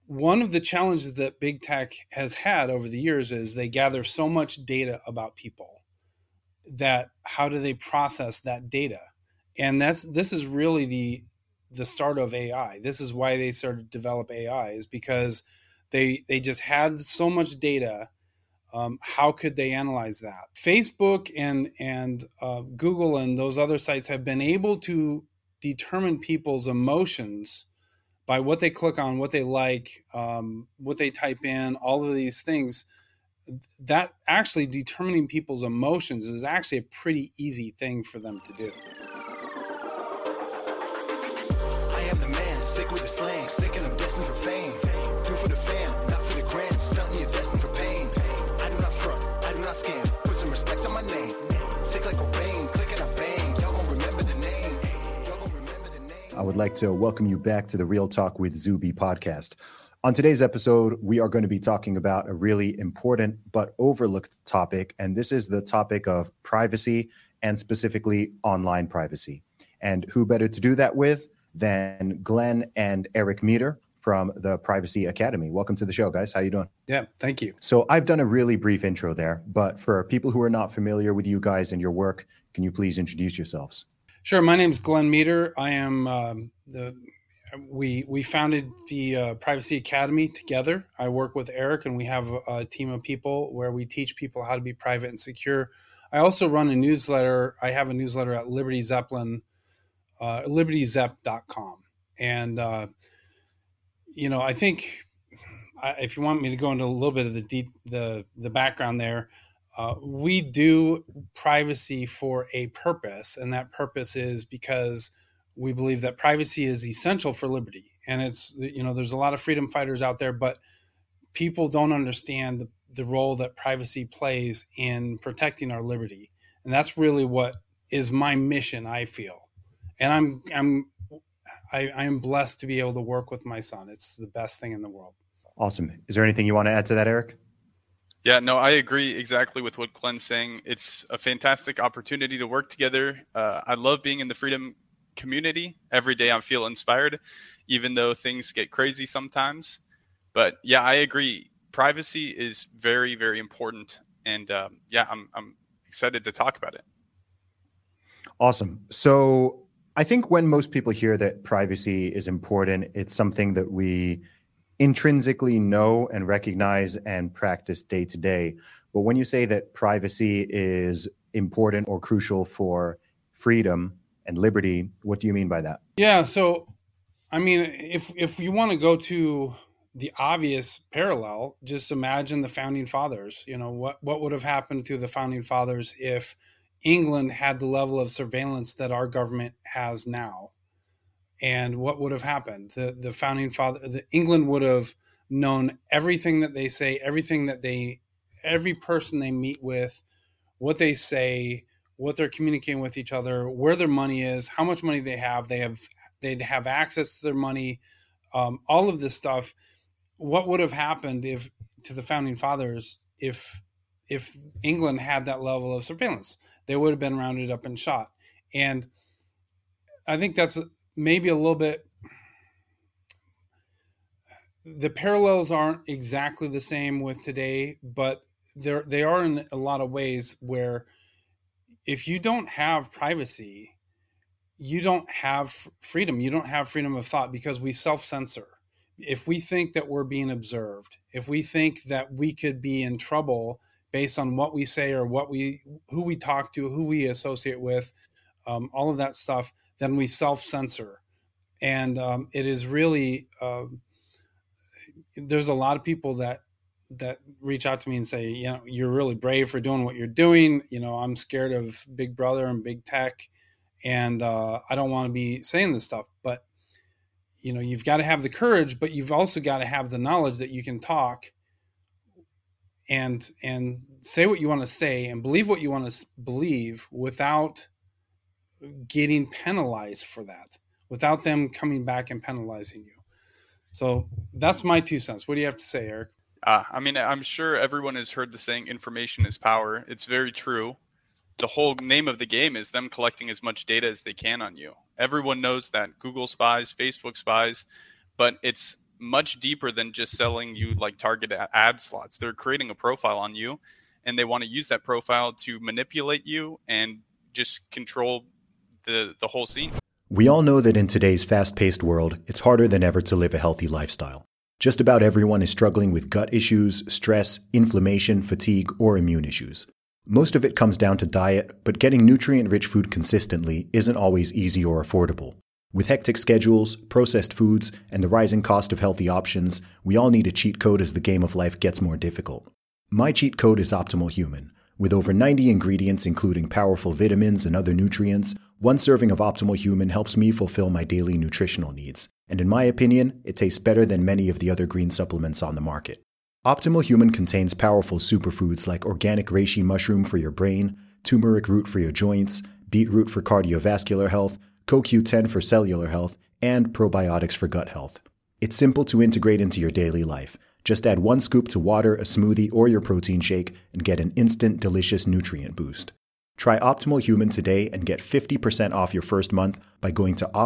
one of the challenges that big tech has had over the years is they gather so much data about people that how do they process that data? And this is really the start of AI. This is why they started to develop AI, is because they just had so much data. How could they analyze that? Facebook and Google and those other sites have been able to determine people's emotions by what they click on, what they like, what they type in, all of these things. That actually determining people's emotions is actually a pretty easy thing for them to do. I am the man, sick with the slang, sick and I'm destined for fame. Do for the fam, not for the gram, stunt me, you're destined for pain. I do not front, I do not scam, put some respect on my name. Sick like Cobain, click and I bang, y'all gon' remember the name. Y'all gon' remember the name. I would like to welcome you back to the Real Talk with Zuby podcast. On today's episode, we are going to be talking about a really important but overlooked topic, and this is the topic of privacy and specifically online privacy. And who better to do that with than Glenn and Eric Meter from the Privacy Academy. Welcome to the show, guys. How you doing? Yeah, thank you. So I've done a really brief intro there, but for people who are not familiar with you guys and your work, can you please introduce yourselves? Sure. My name's Glenn Meter. I am we founded the Privacy Academy together. I work with Eric, and we have a team of people where we teach people how to be private and secure. I also run a newsletter. I have a newsletter at Liberty Zeppelin, libertyzep.com. And, I think if you want me to go into a little bit of the background there, we do privacy for a purpose, and that purpose is because we believe that privacy is essential for liberty. And it's, there's a lot of freedom fighters out there, but people don't understand the role that privacy plays in protecting our liberty. And that's really what is my mission, I feel. And I am blessed to be able to work with my son. It's the best thing in the world. Awesome. Is there anything you want to add to that, Eric? Yeah, no, I agree exactly with what Glenn's saying. It's a fantastic opportunity to work together. I love being in the freedom community. Every day I feel inspired, even though things get crazy sometimes. But yeah, I agree. Privacy is very, very important. And I'm excited to talk about it. Awesome. So I think when most people hear that privacy is important, it's something that we intrinsically know and recognize and practice day to day. But when you say that privacy is important or crucial for freedom and liberty, what do you mean by that? Yeah, so I mean, if you want to go to the obvious parallel, just imagine the founding fathers. What would have happened to the founding fathers if England had the level of surveillance that our government has now? And what would have happened? The founding England would have known everything that they say, every person they meet with, what they say, what they're communicating with each other, where their money is, how much money they have. They'd have access to their money, all of this stuff. What would have happened to the founding fathers if England had that level of surveillance? They would have been rounded up and shot. And I think that's maybe a little bit, the parallels aren't exactly the same with today, but they are in a lot of ways where if you don't have privacy, you don't have freedom. You don't have freedom of thought because we self-censor. If we think that we're being observed, if we think that we could be in trouble based on what we say or who we talk to, who we associate with, all of that stuff, then we self-censor. And it is really, there's a lot of people that reach out to me and say, you're really brave for doing what you're doing. I'm scared of Big Brother and big tech, and I don't want to be saying this stuff. But, you've got to have the courage, but you've also got to have the knowledge that you can talk and say what you want to say and believe what you want to believe without getting penalized for that, without them coming back and penalizing you. So that's my 2 cents. What do you have to say, Eric? I'm sure everyone has heard the saying, information is power. It's very true. The whole name of the game is them collecting as much data as they can on you. Everyone knows that Google spies, Facebook spies, but it's much deeper than just selling you like targeted ad slots. They're creating a profile on you, and they want to use that profile to manipulate you and just control the whole scene. We all know that in today's fast-paced world, it's harder than ever to live a healthy lifestyle. Just about everyone is struggling with gut issues, stress, inflammation, fatigue, or immune issues. Most of it comes down to diet, but getting nutrient-rich food consistently isn't always easy or affordable. With hectic schedules, processed foods, and the rising cost of healthy options, we all need a cheat code as the game of life gets more difficult. My cheat code is Optimal Human. With over 90 ingredients including powerful vitamins and other nutrients, one serving of Optimal Human helps me fulfill my daily nutritional needs. And in my opinion, it tastes better than many of the other green supplements on the market. Optimal Human contains powerful superfoods like organic reishi mushroom for your brain, turmeric root for your joints, beetroot for cardiovascular health, CoQ10 for cellular health, and probiotics for gut health. It's simple to integrate into your daily life. Just add 1 scoop to water, a smoothie, or your protein shake and get an instant, delicious nutrient boost. Try Optimal Human today and get 50% off your first month by going to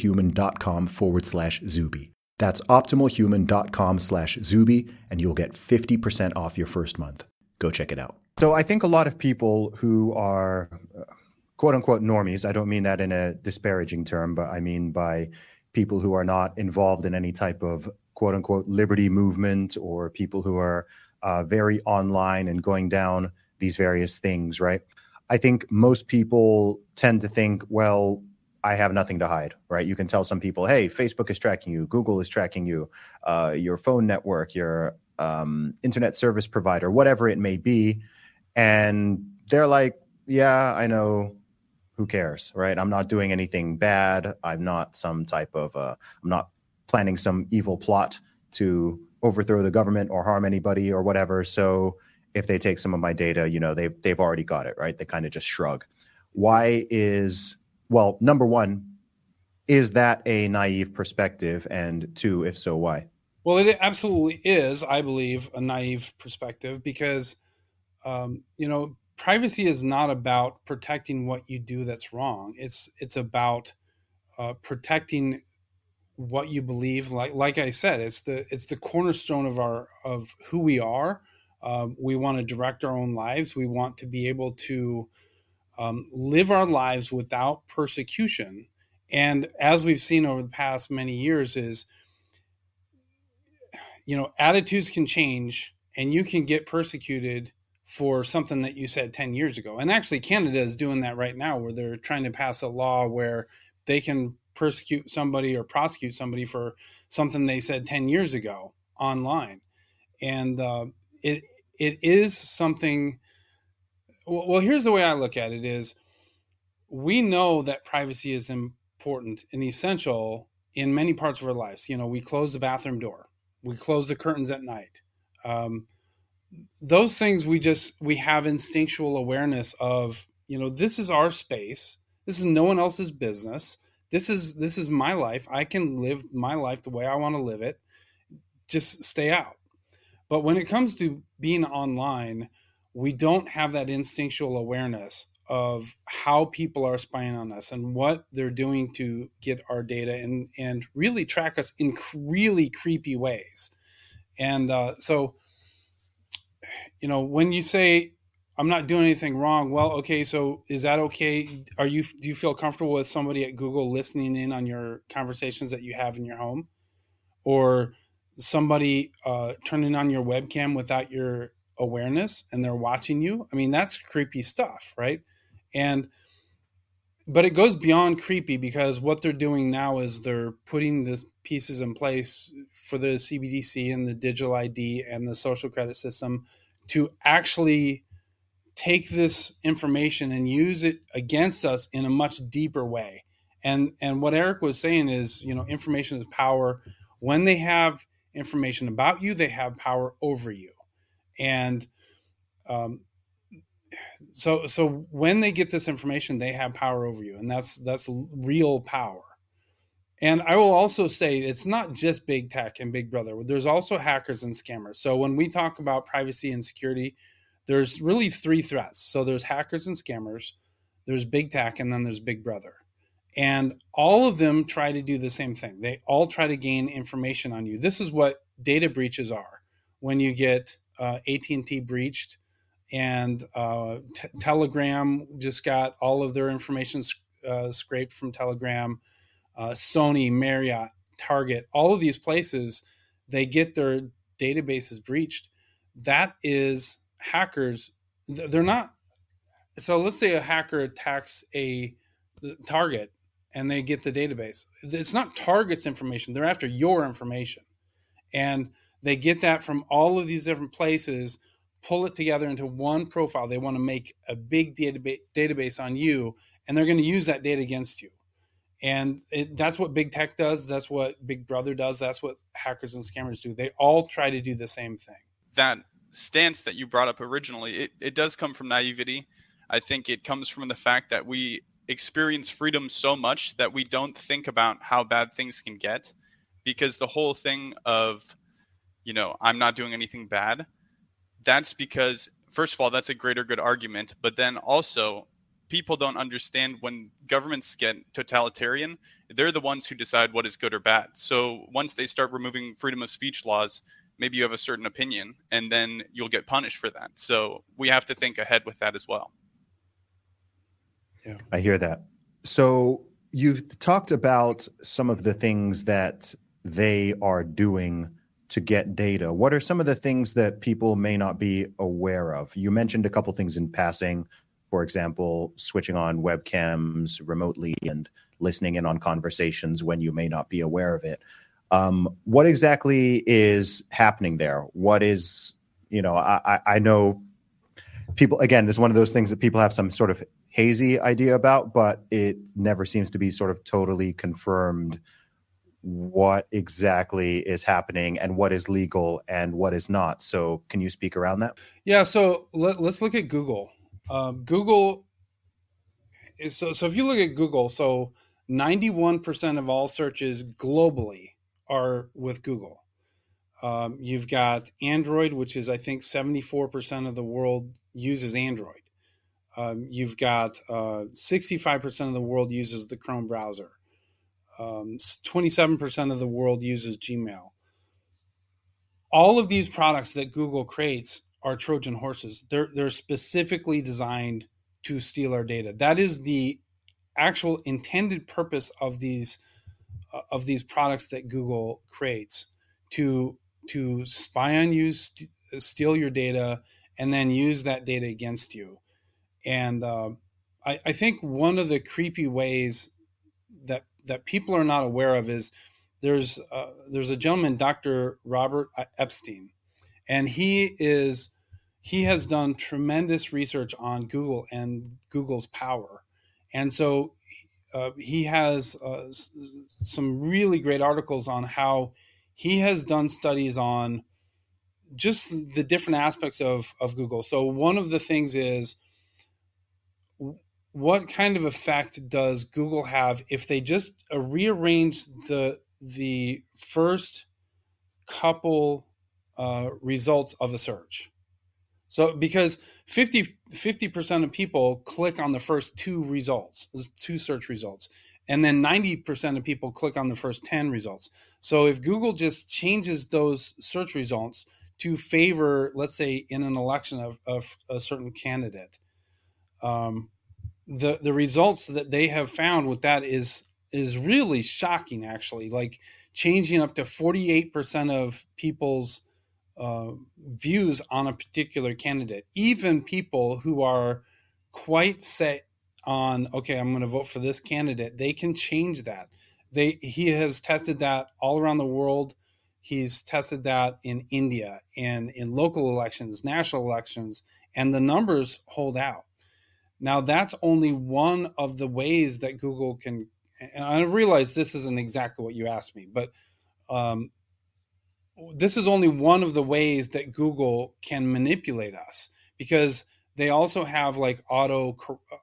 optimalhuman.com/Zuby. That's optimalhuman.com/Zuby, and you'll get 50% off your first month. Go check it out. So I think a lot of people who are quote unquote normies, I don't mean that in a disparaging term, but I mean by people who are not involved in any type of quote unquote liberty movement, or people who are very online and going down these various things, right? I think most people tend to think, well, I have nothing to hide, right? You can tell some people, hey, Facebook is tracking you, Google is tracking you, your phone network, your internet service provider, whatever it may be. And they're like, yeah, I know, who cares, right? I'm not doing anything bad. I'm not some type of, I'm not planning some evil plot to overthrow the government or harm anybody or whatever. So if they take some of my data, you know, they've already got it, right? They kind of just shrug. Why is, well, number one, is that a naive perspective? And two, if so, why? Well, it absolutely is, I believe, a naive perspective because, you know, privacy is not about protecting what you do that's wrong. It's about protecting what you believe. Like I said, it's the cornerstone of who we are. We want to direct our own lives. We want to be able to live our lives without persecution. And as we've seen over the past many years is, you know, attitudes can change and you can get persecuted for something that you said 10 years ago. And actually Canada is doing that right now, where they're trying to pass a law where they can persecute somebody or prosecute somebody for something they said 10 years ago online. And it is something, well, here's the way I look at it is, we know that privacy is important and essential in many parts of our lives. You know, we close the bathroom door, we close the curtains at night. Those things we have instinctual awareness of, you know, this is our space. This is no one else's business. This is my life. I can live my life the way I want to live it. Just stay out. But when it comes to being online, we don't have that instinctual awareness of how people are spying on us and what they're doing to get our data and really track us in really creepy ways. And so, you know, when you say I'm not doing anything wrong, well, okay, so is that okay? Do you feel comfortable with somebody at Google listening in on your conversations that you have in your home, or somebody turning on your webcam without your awareness and they're watching you? I mean, that's creepy stuff, right? But it goes beyond creepy, because what they're doing now is they're putting the pieces in place for the CBDC and the digital ID and the social credit system to actually take this information and use it against us in a much deeper way. And what Eric was saying is, you know, information is power. When they have information about you, they have power over you. And so when they get this information, they have power over you, and that's real power. And I will also say it's not just big tech and big brother. There's also hackers and scammers. So when we talk about privacy and security, there's really three threats. So there's hackers and scammers, there's big tech, and then there's big brother. And all of them try to do the same thing. They all try to gain information on you. This is what data breaches are. When you get AT&T breached, and Telegram just got all of their information scraped from Telegram, Sony, Marriott, Target, all of these places, they get their databases breached. That is hackers. They're not. So let's say a hacker attacks a Target and they get the database. It's not Target's information. They're after your information. And they get that from all of these different places, pull it together into one profile. They want to make a big database on you, and they're going to use that data against you. And that's what big tech does. That's what Big Brother does. That's what hackers and scammers do. They all try to do the same thing. That stance that you brought up originally, it does come from naivety. I think it comes from the fact that we experience freedom so much that we don't think about how bad things can get, because the whole thing of, I'm not doing anything bad, that's because, first of all, that's a greater good argument. But then also, people don't understand when governments get totalitarian, they're the ones who decide what is good or bad. So once they start removing freedom of speech laws, maybe you have a certain opinion and then you'll get punished for that. So we have to think ahead with that as well. Yeah, I hear that. So you've talked about some of the things that they are doing to get data. What are some of the things that people may not be aware of? You mentioned a couple things in passing, for example, switching on webcams remotely and listening in on conversations when you may not be aware of it. What exactly is happening there? What is, I know people, again, this is one of those things that people have some sort of hazy idea about, but it never seems to be sort of totally confirmed what exactly is happening and what is legal and what is not. So can you speak around that? Yeah, so let's look at Google. Google is, so if you look at Google, so 91% of all searches globally are with Google. You've got Android, which is, I think, 74% of the world uses Android. You've got 65% of the world uses the Chrome browser. 27% of the world uses Gmail. All of these products that Google creates are Trojan horses. They're specifically designed to steal our data. That is the actual intended purpose of these products that Google creates, to spy on you, steal your data, and then use that data against you. And I think one of the creepy ways that people are not aware of is there's a gentleman, Dr. Robert Epstein, and he has done tremendous research on Google and Google's power. And so he has some really great articles on how he has done studies on just the different aspects of Google. So one of the things is, what kind of effect does Google have if they just rearrange the first couple results of a search? So because 50% of people click on the first two search results, and then 90% of people click on the first 10 results. So if Google just changes those search results to favor, let's say, in an election of a certain candidate, the results that they have found with that is really shocking, actually. Like changing up to 48% of people's views on a particular candidate. Even people who are quite set on, okay, I'm going to vote for this candidate, they can change that. He has tested that all around the world. He's tested that in India and in local elections, national elections, and the numbers hold out. Now, that's only one of the ways that Google can, and I realize this isn't exactly what you asked me, but this is only one of the ways that Google can manipulate us, because they also have like auto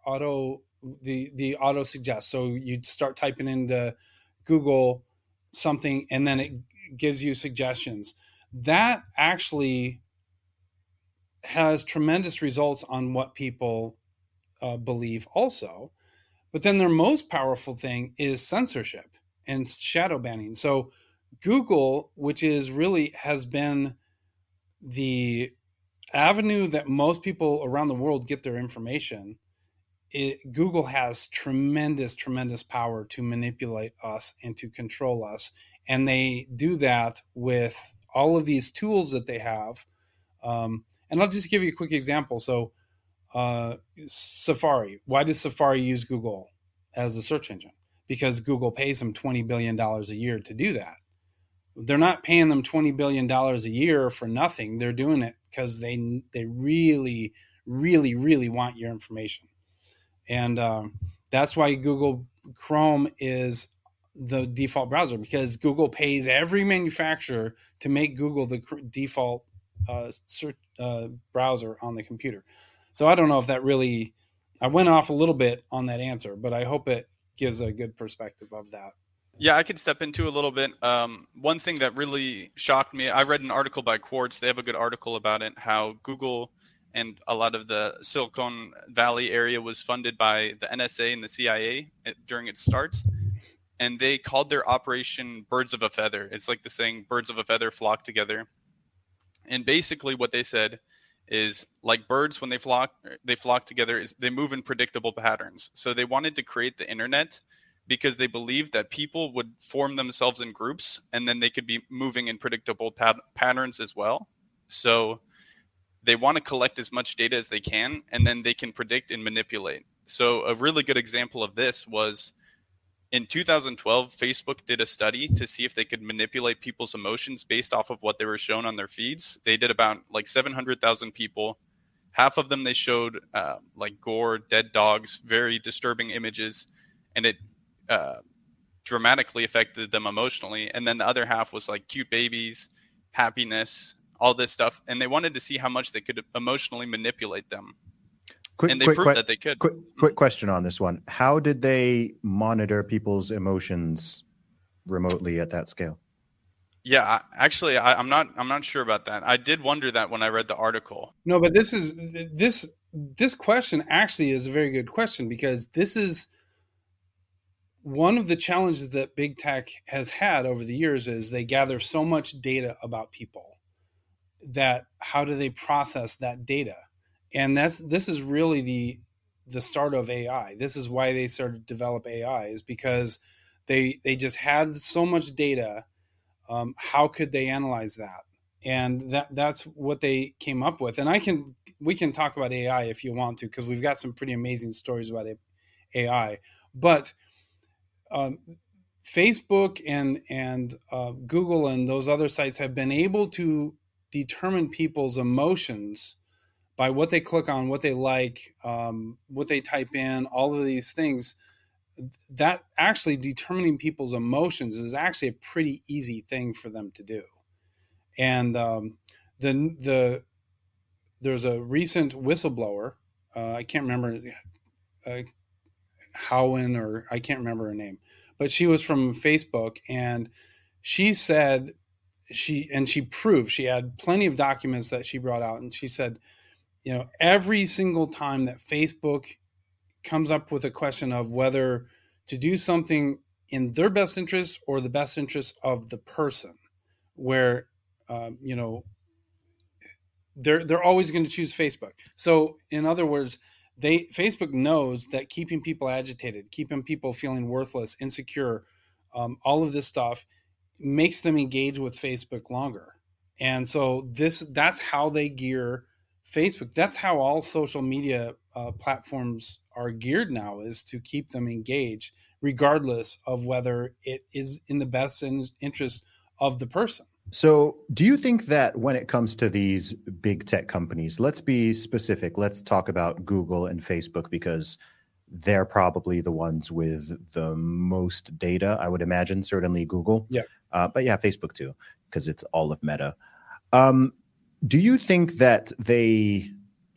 suggest. So you'd start typing into Google something and then it gives you suggestions. That actually has tremendous results on what people believe also. But then their most powerful thing is censorship and shadow banning. So Google, which is really has been the avenue that most people around the world get their information, Google has tremendous power to manipulate us and to control us. And they do that with all of these tools that they have. And I'll just give you a quick example. So Safari, why does Safari use Google as a search engine? Because Google pays them $20 billion a year to do that. They're not paying them $20 billion a year for nothing. They're doing it because they really want your information. And that's why Google Chrome is the default browser, because Google pays every manufacturer to make Google the default search browser on the computer. So I don't know if that really, I went off a little bit on that answer, but I hope it gives a good perspective of that. Yeah, I could step into a little bit. One thing that really shocked me, I read an article by Quartz. They have a good article about it, how Google and a lot of the Silicon Valley area was funded by the NSA and the CIA during its start. And they called their operation Birds of a Feather. It's like the saying, birds of a feather flock together. And basically what they said is, like birds, when they flock together, is they move in predictable patterns. So they wanted to create the internet because they believed that people would form themselves in groups and then they could be moving in predictable patterns as well. So they want to collect as much data as they can, and then they can predict and manipulate. So a really good example of this was in 2012, Facebook did a study to see if they could manipulate people's emotions based off of what they were shown on their feeds. They did about like 700,000 people. Half of them they showed like gore, dead dogs, very disturbing images, and it dramatically affected them emotionally. And then the other half was like cute babies, happiness, all this stuff. And they wanted to see how much they could emotionally manipulate them. And they proved that they could. Quick question on this one. How did they monitor people's emotions remotely at that scale? Yeah, actually, I'm not sure about that. I did wonder that when I read the article. No, but this question actually is a very good question, because this is one of the challenges that big tech has had over the years. Is they gather so much data about people that how do they process that data? And this is really the start of AI. This is why they started to develop AI, is because they just had so much data. How could they analyze that? And that's what they came up with. And we can talk about AI if you want to, because we've got some pretty amazing stories about AI. But Facebook and Google and those other sites have been able to determine people's emotions by what they click on, what they like, what they type in, all of these things. That actually determining people's emotions is actually a pretty easy thing for them to do. And there's a recent whistleblower, I can't remember Howen, or I can't remember her name, but she was from Facebook, and she said she proved, she had plenty of documents that she brought out, and she said, you know, every single time that Facebook comes up with a question of whether to do something in their best interest or the best interest of the person, where you know, they're always going to choose Facebook. So in other words, Facebook knows that keeping people agitated, keeping people feeling worthless, insecure, all of this stuff makes them engage with Facebook longer. And so that's how they gear Facebook. That's how all social media platforms are geared now, is to keep them engaged, regardless of whether it is in the best interest of the person. So do you think that when it comes to these big tech companies, let's be specific, let's talk about Google and Facebook, because they're probably the ones with the most data, I would imagine, certainly Google. Yeah. But yeah, Facebook too, because it's all of Meta. Do you think that the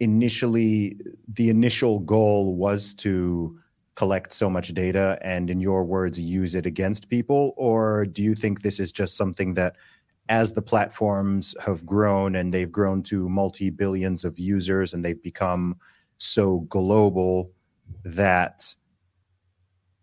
initial goal was to collect so much data and, in your words, use it against people? Or do you think this is just something that, as the platforms have grown and they've grown to multi-billions of users and they've become so global, that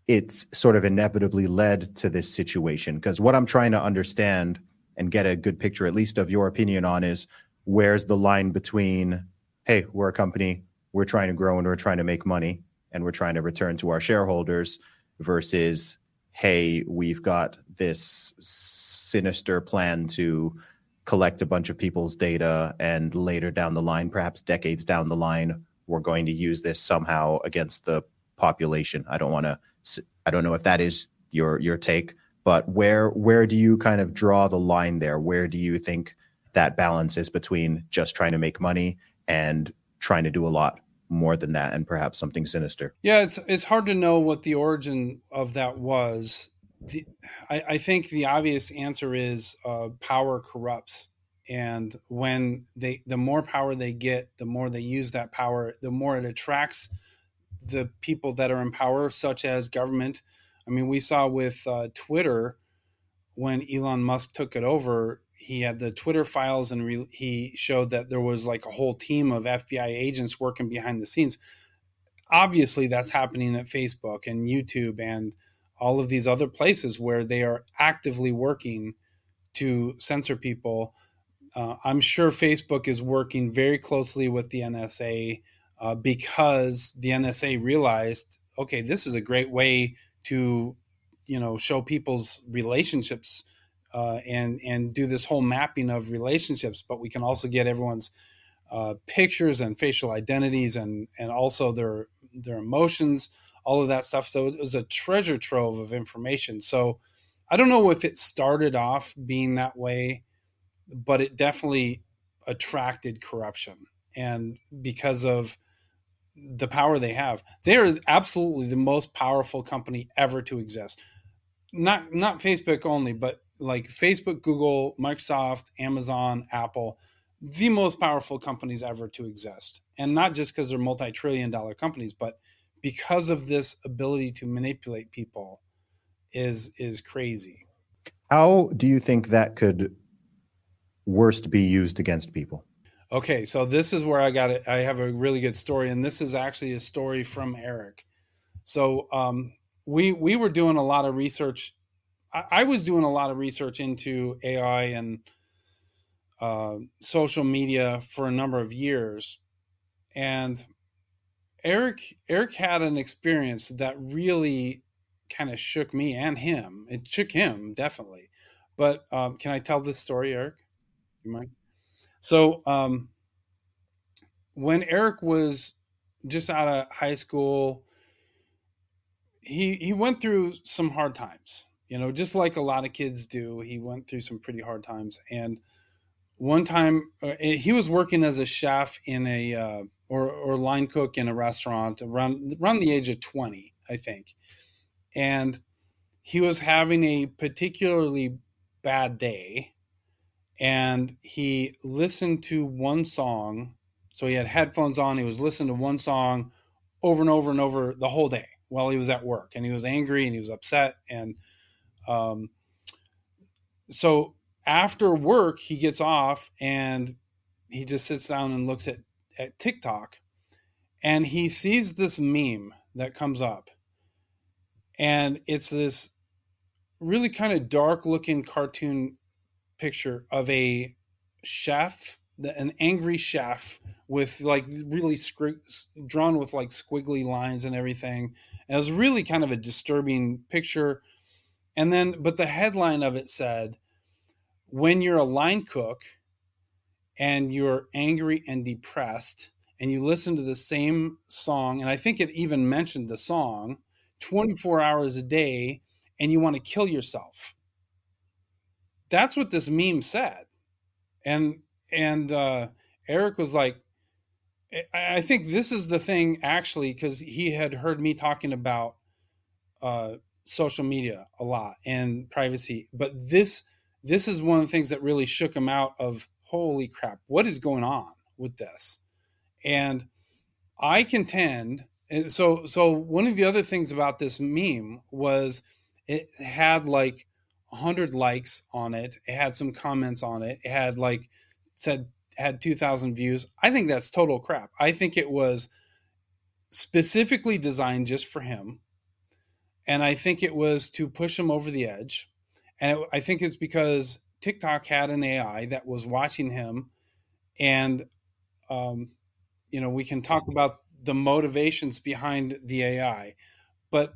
it's sort of inevitably led to this situation? Because what I'm trying to understand and get a good picture, at least of your opinion on, is where's the line between, hey, we're a company, we're trying to grow and we're trying to make money and we're trying to return to our shareholders, versus, hey, we've got this sinister plan to collect a bunch of people's data, and later down the line, perhaps decades down the line, we're going to use this somehow against the population. I don't know if that is your take, but where do you kind of draw the line there? Where do you think that balance is between just trying to make money and trying to do a lot more than that, and perhaps something sinister? Yeah, it's hard to know what the origin of that was. I think the obvious answer is power corrupts, and when the more power they get, the more they use that power, the more it attracts the people that are in power, such as government. I mean, we saw with Twitter, when Elon Musk took it over, he had the Twitter files, and he showed that there was like a whole team of FBI agents working behind the scenes. Obviously, that's happening at Facebook and YouTube and all of these other places where they are actively working to censor people. I'm sure Facebook is working very closely with the NSA because the NSA realized, okay, this is a great way to, show people's relationships and do this whole mapping of relationships. But we can also get everyone's pictures and facial identities and also their emotions, all of that stuff. So it was a treasure trove of information. So I don't know if it started off being that way, but it definitely attracted corruption. And because of the power they have, they are absolutely the most powerful company ever to exist. Not Facebook only, but like Facebook, Google, Microsoft, Amazon, Apple, the most powerful companies ever to exist. And not just because they're multi-trillion-dollar companies, but because of this ability to manipulate people is crazy. How do you think that could worst be used against people? Okay, so this is where I have a really good story, and this is actually a story from Eric. So we were doing a lot of research. I was doing a lot of research into AI and social media for a number of years, and Eric had an experience that really kind of shook me and him. It shook him, definitely. But can I tell this story, Eric? You mind? So when Eric was just out of high school, he went through some hard times, just like a lot of kids do. He went through some pretty hard times. And one time he was working as a chef in a or line cook in a restaurant around the age of 20, I think. And he was having a particularly bad day, and he listened to one song. So he had headphones on. He was listening to one song over and over and over the whole day while he was at work, and he was angry and he was upset. And so after work, he gets off and he just sits down and looks at TikTok, and he sees this meme that comes up, and it's this really kind of dark looking cartoon picture of a chef, an angry chef with like really drawn with like squiggly lines and everything. And it was really kind of a disturbing picture. And then, but the headline of it said, when you're a line cook and you're angry and depressed and you listen to the same song, and I think it even mentioned the song 24 hours a day, and you want to kill yourself. That's what this meme said. And Eric was like, I think this is the thing, actually, because he had heard me talking about social media a lot and privacy. But this is one of the things that really shook him out of, holy crap, what is going on with this? And I contend, so one of the other things about this meme was it had like 100 likes on it. It had some comments on it. It had had 2,000 views. I think that's total crap. I think it was specifically designed just for him. And I think it was to push them over the edge. And I think it's because TikTok had an AI that was watching him. And, we can talk about the motivations behind the AI. But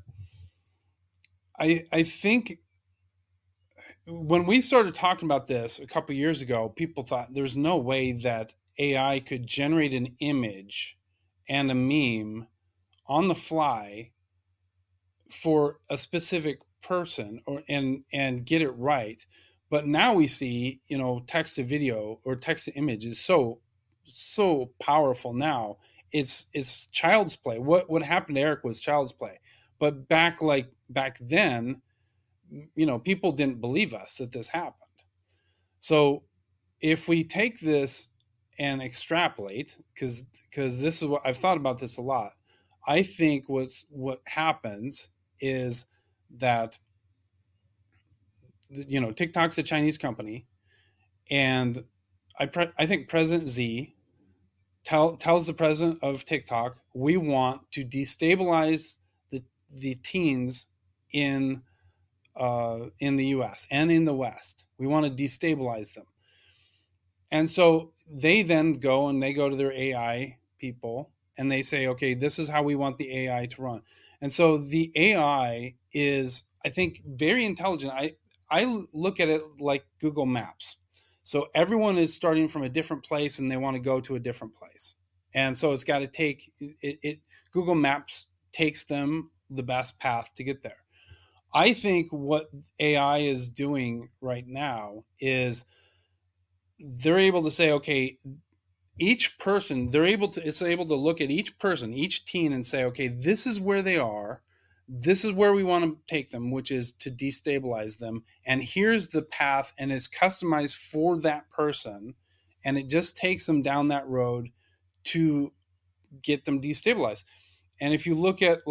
I think when we started talking about this a couple of years ago, people thought there's no way that AI could generate an image and a meme on the fly for a specific person and get it right. But now we see, text to video or text to image is so powerful now. It's child's play. What happened to Eric was child's play. But back then, people didn't believe us that this happened. So if we take this and extrapolate, because this is what I've thought about this a lot, I think what happens is that TikTok's a Chinese company, and I think President Xi tells the president of TikTok, we want to destabilize the teens in the U.S. and in the West. We want to destabilize them. And so they then go to their AI people and they say, okay, this is how we want the AI to run. And so the AI is, I think, very intelligent. I look at it like Google Maps. So everyone is starting from a different place and they want to go to a different place. And so it's got to take it. Google Maps takes them the best path to get there. I think what AI is doing right now is they're able to say, okay, each person, it's able to look at each person, each teen and say, okay, this is where they are. This is where we want to take them, which is to destabilize them. And here's the path, and it's customized for that person. And it just takes them down that road to get them destabilized. And if you look at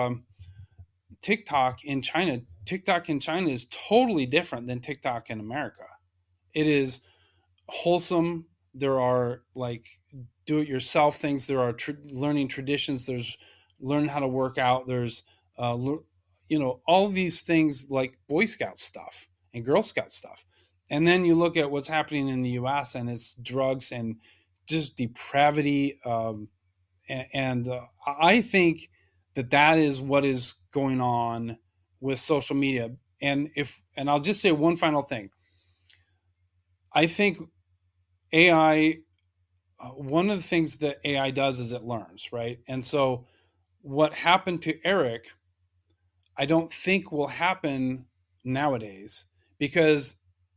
TikTok in China is totally different than TikTok in America. It is wholesome. There are do-it-yourself things. There are learning traditions. There's learning how to work out. There's all these things like Boy Scout stuff and Girl Scout stuff. And then you look at what's happening in the U.S. and it's drugs and just depravity. I think that is what is going on with social media. And I'll just say one final thing. I think AI, one of the things that AI does is it learns, right? And so what happened to Eric, I don't think will happen nowadays, because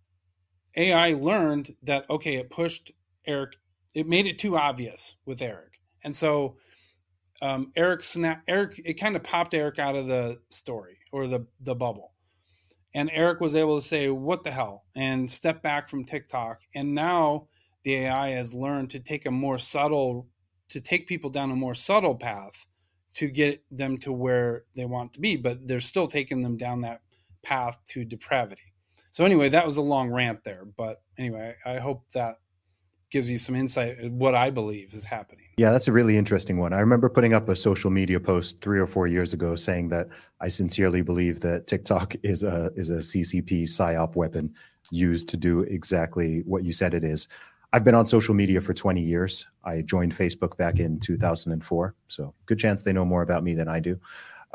AI learned that, okay, it pushed Eric, it made it too obvious with Eric. And so Eric, it kind of popped Eric out of the story or the bubble. And Eric was able to say, what the hell, and step back from TikTok. And now the AI has learned to take people down a more subtle path to get them to where they want to be, but they're still taking them down that path to depravity. So anyway, that was a long rant there, but anyway, I hope that gives you some insight at what I believe is happening. Yeah, that's a really interesting one. I remember putting up a social media post 3 or 4 years ago saying that I sincerely believe that TikTok is a CCP psyop weapon used to do exactly what you said it is. I've been on social media for 20 years. I joined Facebook back in 2004, so good chance they know more about me than I do.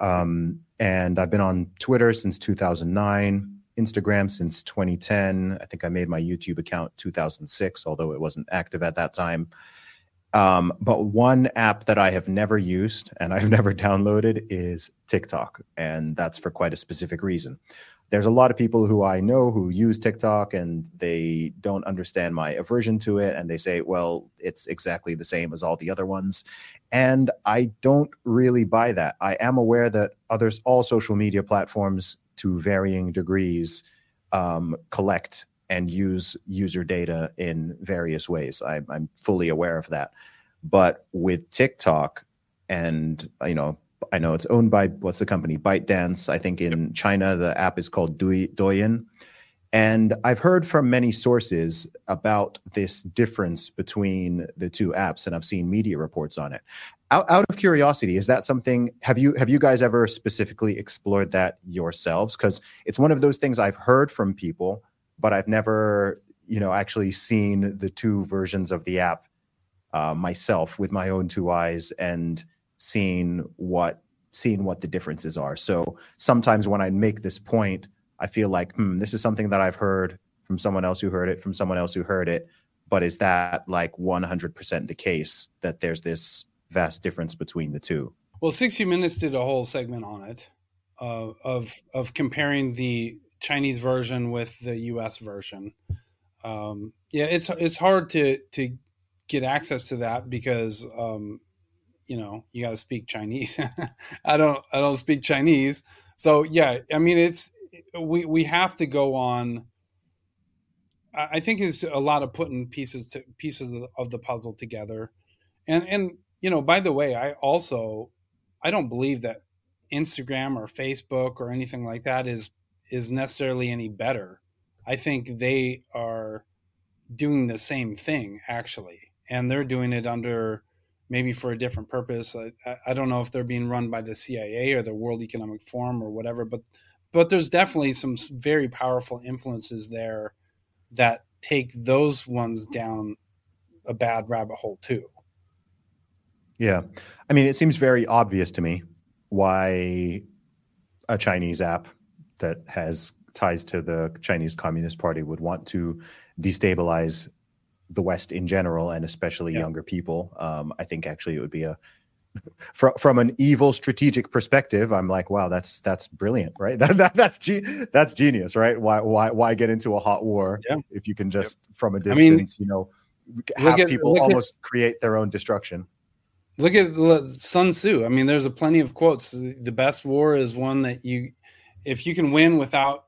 And I've been on Twitter since 2009, Instagram since 2010. I think I made my YouTube account 2006, although it wasn't active at that time. But one app that I have never used and I've never downloaded is TikTok, and that's for quite a specific reason. There's a lot of people who I know who use TikTok and they don't understand my aversion to it. And they say, well, it's exactly the same as all the other ones. And I don't really buy that. I am aware that all social media platforms to varying degrees collect and use user data in various ways. I'm fully aware of that. But with TikTok, and I know it's owned by, what's the company? ByteDance. I think in China, the app is called Douyin. And I've heard from many sources about this difference between the two apps, and I've seen media reports on it. Out of curiosity, is that something, have you guys ever specifically explored that yourselves? Because it's one of those things I've heard from people, but I've never, actually seen the two versions of the app myself with my own two eyes and seeing what the differences are. So sometimes when I make this point, I feel like, this is something that I've heard from someone else who heard it, from someone else who heard it. But is that like 100% the case, that there's this vast difference between the two? Well, 60 Minutes did a whole segment on it of comparing the Chinese version with the US version. It's hard to get access to that because, you got to speak Chinese. I don't speak Chinese. So, yeah, I mean, we have to go on. I think it's a lot of putting pieces of the puzzle together. And by the way, I don't believe that Instagram or Facebook or anything like that is necessarily any better. I think they are doing the same thing, actually, and they're doing it under maybe for a different purpose. I don't know if they're being run by the CIA or the World Economic Forum or whatever, but there's definitely some very powerful influences there that take those ones down a bad rabbit hole too. Yeah. I mean, it seems very obvious to me why a Chinese app that has ties to the Chinese Communist Party would want to destabilize the West in general, and especially younger people. I think actually it would be from an evil strategic perspective, I'm like, wow, that's brilliant, right? That's genius, right? Why get into a hot war if you can just from a distance, have people almost create their own destruction. Look at Sun Tzu. I mean, there's plenty of quotes. The best war is one that if you can win without,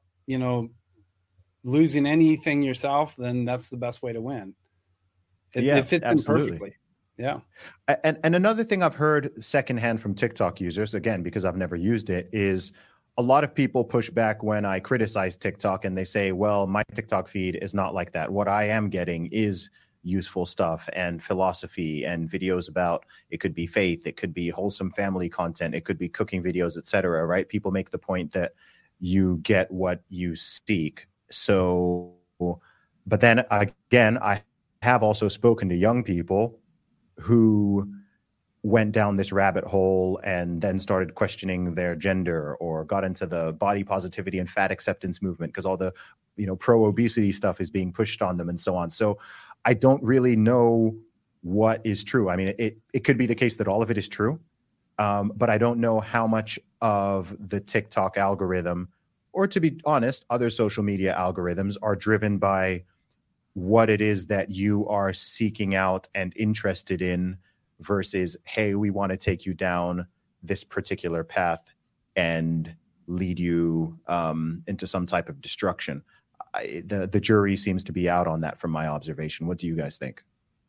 losing anything yourself, then that's the best way to win. It fits in perfectly. Yeah. And another thing I've heard secondhand from TikTok users, again, because I've never used it, is a lot of people push back when I criticize TikTok and they say, well, my TikTok feed is not like that. What I am getting is useful stuff and philosophy and videos about, it could be faith, it could be wholesome family content, it could be cooking videos, etc. Right? People make the point that you get what you seek. So, but then again, I have also spoken to young people who went down this rabbit hole and then started questioning their gender or got into the body positivity and fat acceptance movement because all the pro-obesity stuff is being pushed on them and so on. So I don't really know what is true. I mean, it could be the case that all of it is true, but I don't know how much of the TikTok algorithm, or to be honest, other social media algorithms are driven by what it is that you are seeking out and interested in versus, hey, we want to take you down this particular path and lead you into some type of destruction. The jury seems to be out on that from my observation. What do you guys think?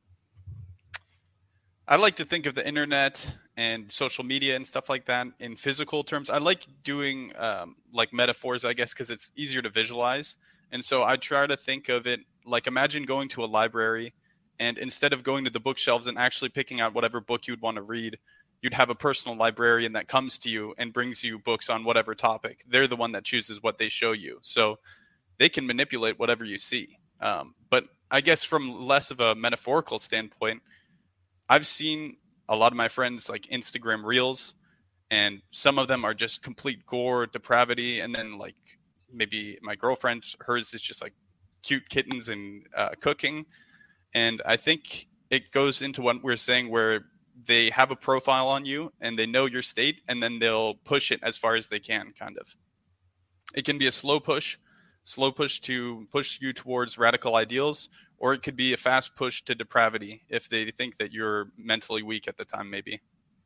I like to think of the internet and social media and stuff like that in physical terms. I like doing like metaphors, I guess, because it's easier to visualize. And so I try to think of it like, imagine going to a library, and instead of going to the bookshelves and actually picking out whatever book you'd want to read, you'd have a personal librarian that comes to you and brings you books on whatever topic. They're the one that chooses what they show you. So they can manipulate whatever you see. But I guess from less of a metaphorical standpoint, I've seen a lot of my friends like Instagram reels, and some of them are just complete gore, depravity. And then like maybe my girlfriend, hers is just like cute kittens and cooking. And I think it goes into what we're saying, where they have a profile on you and they know your state, and then they'll push it as far as they can, kind of. It can be a slow push to push you towards radical ideals, or it could be a fast push to depravity if they think that you're mentally weak at the time, maybe.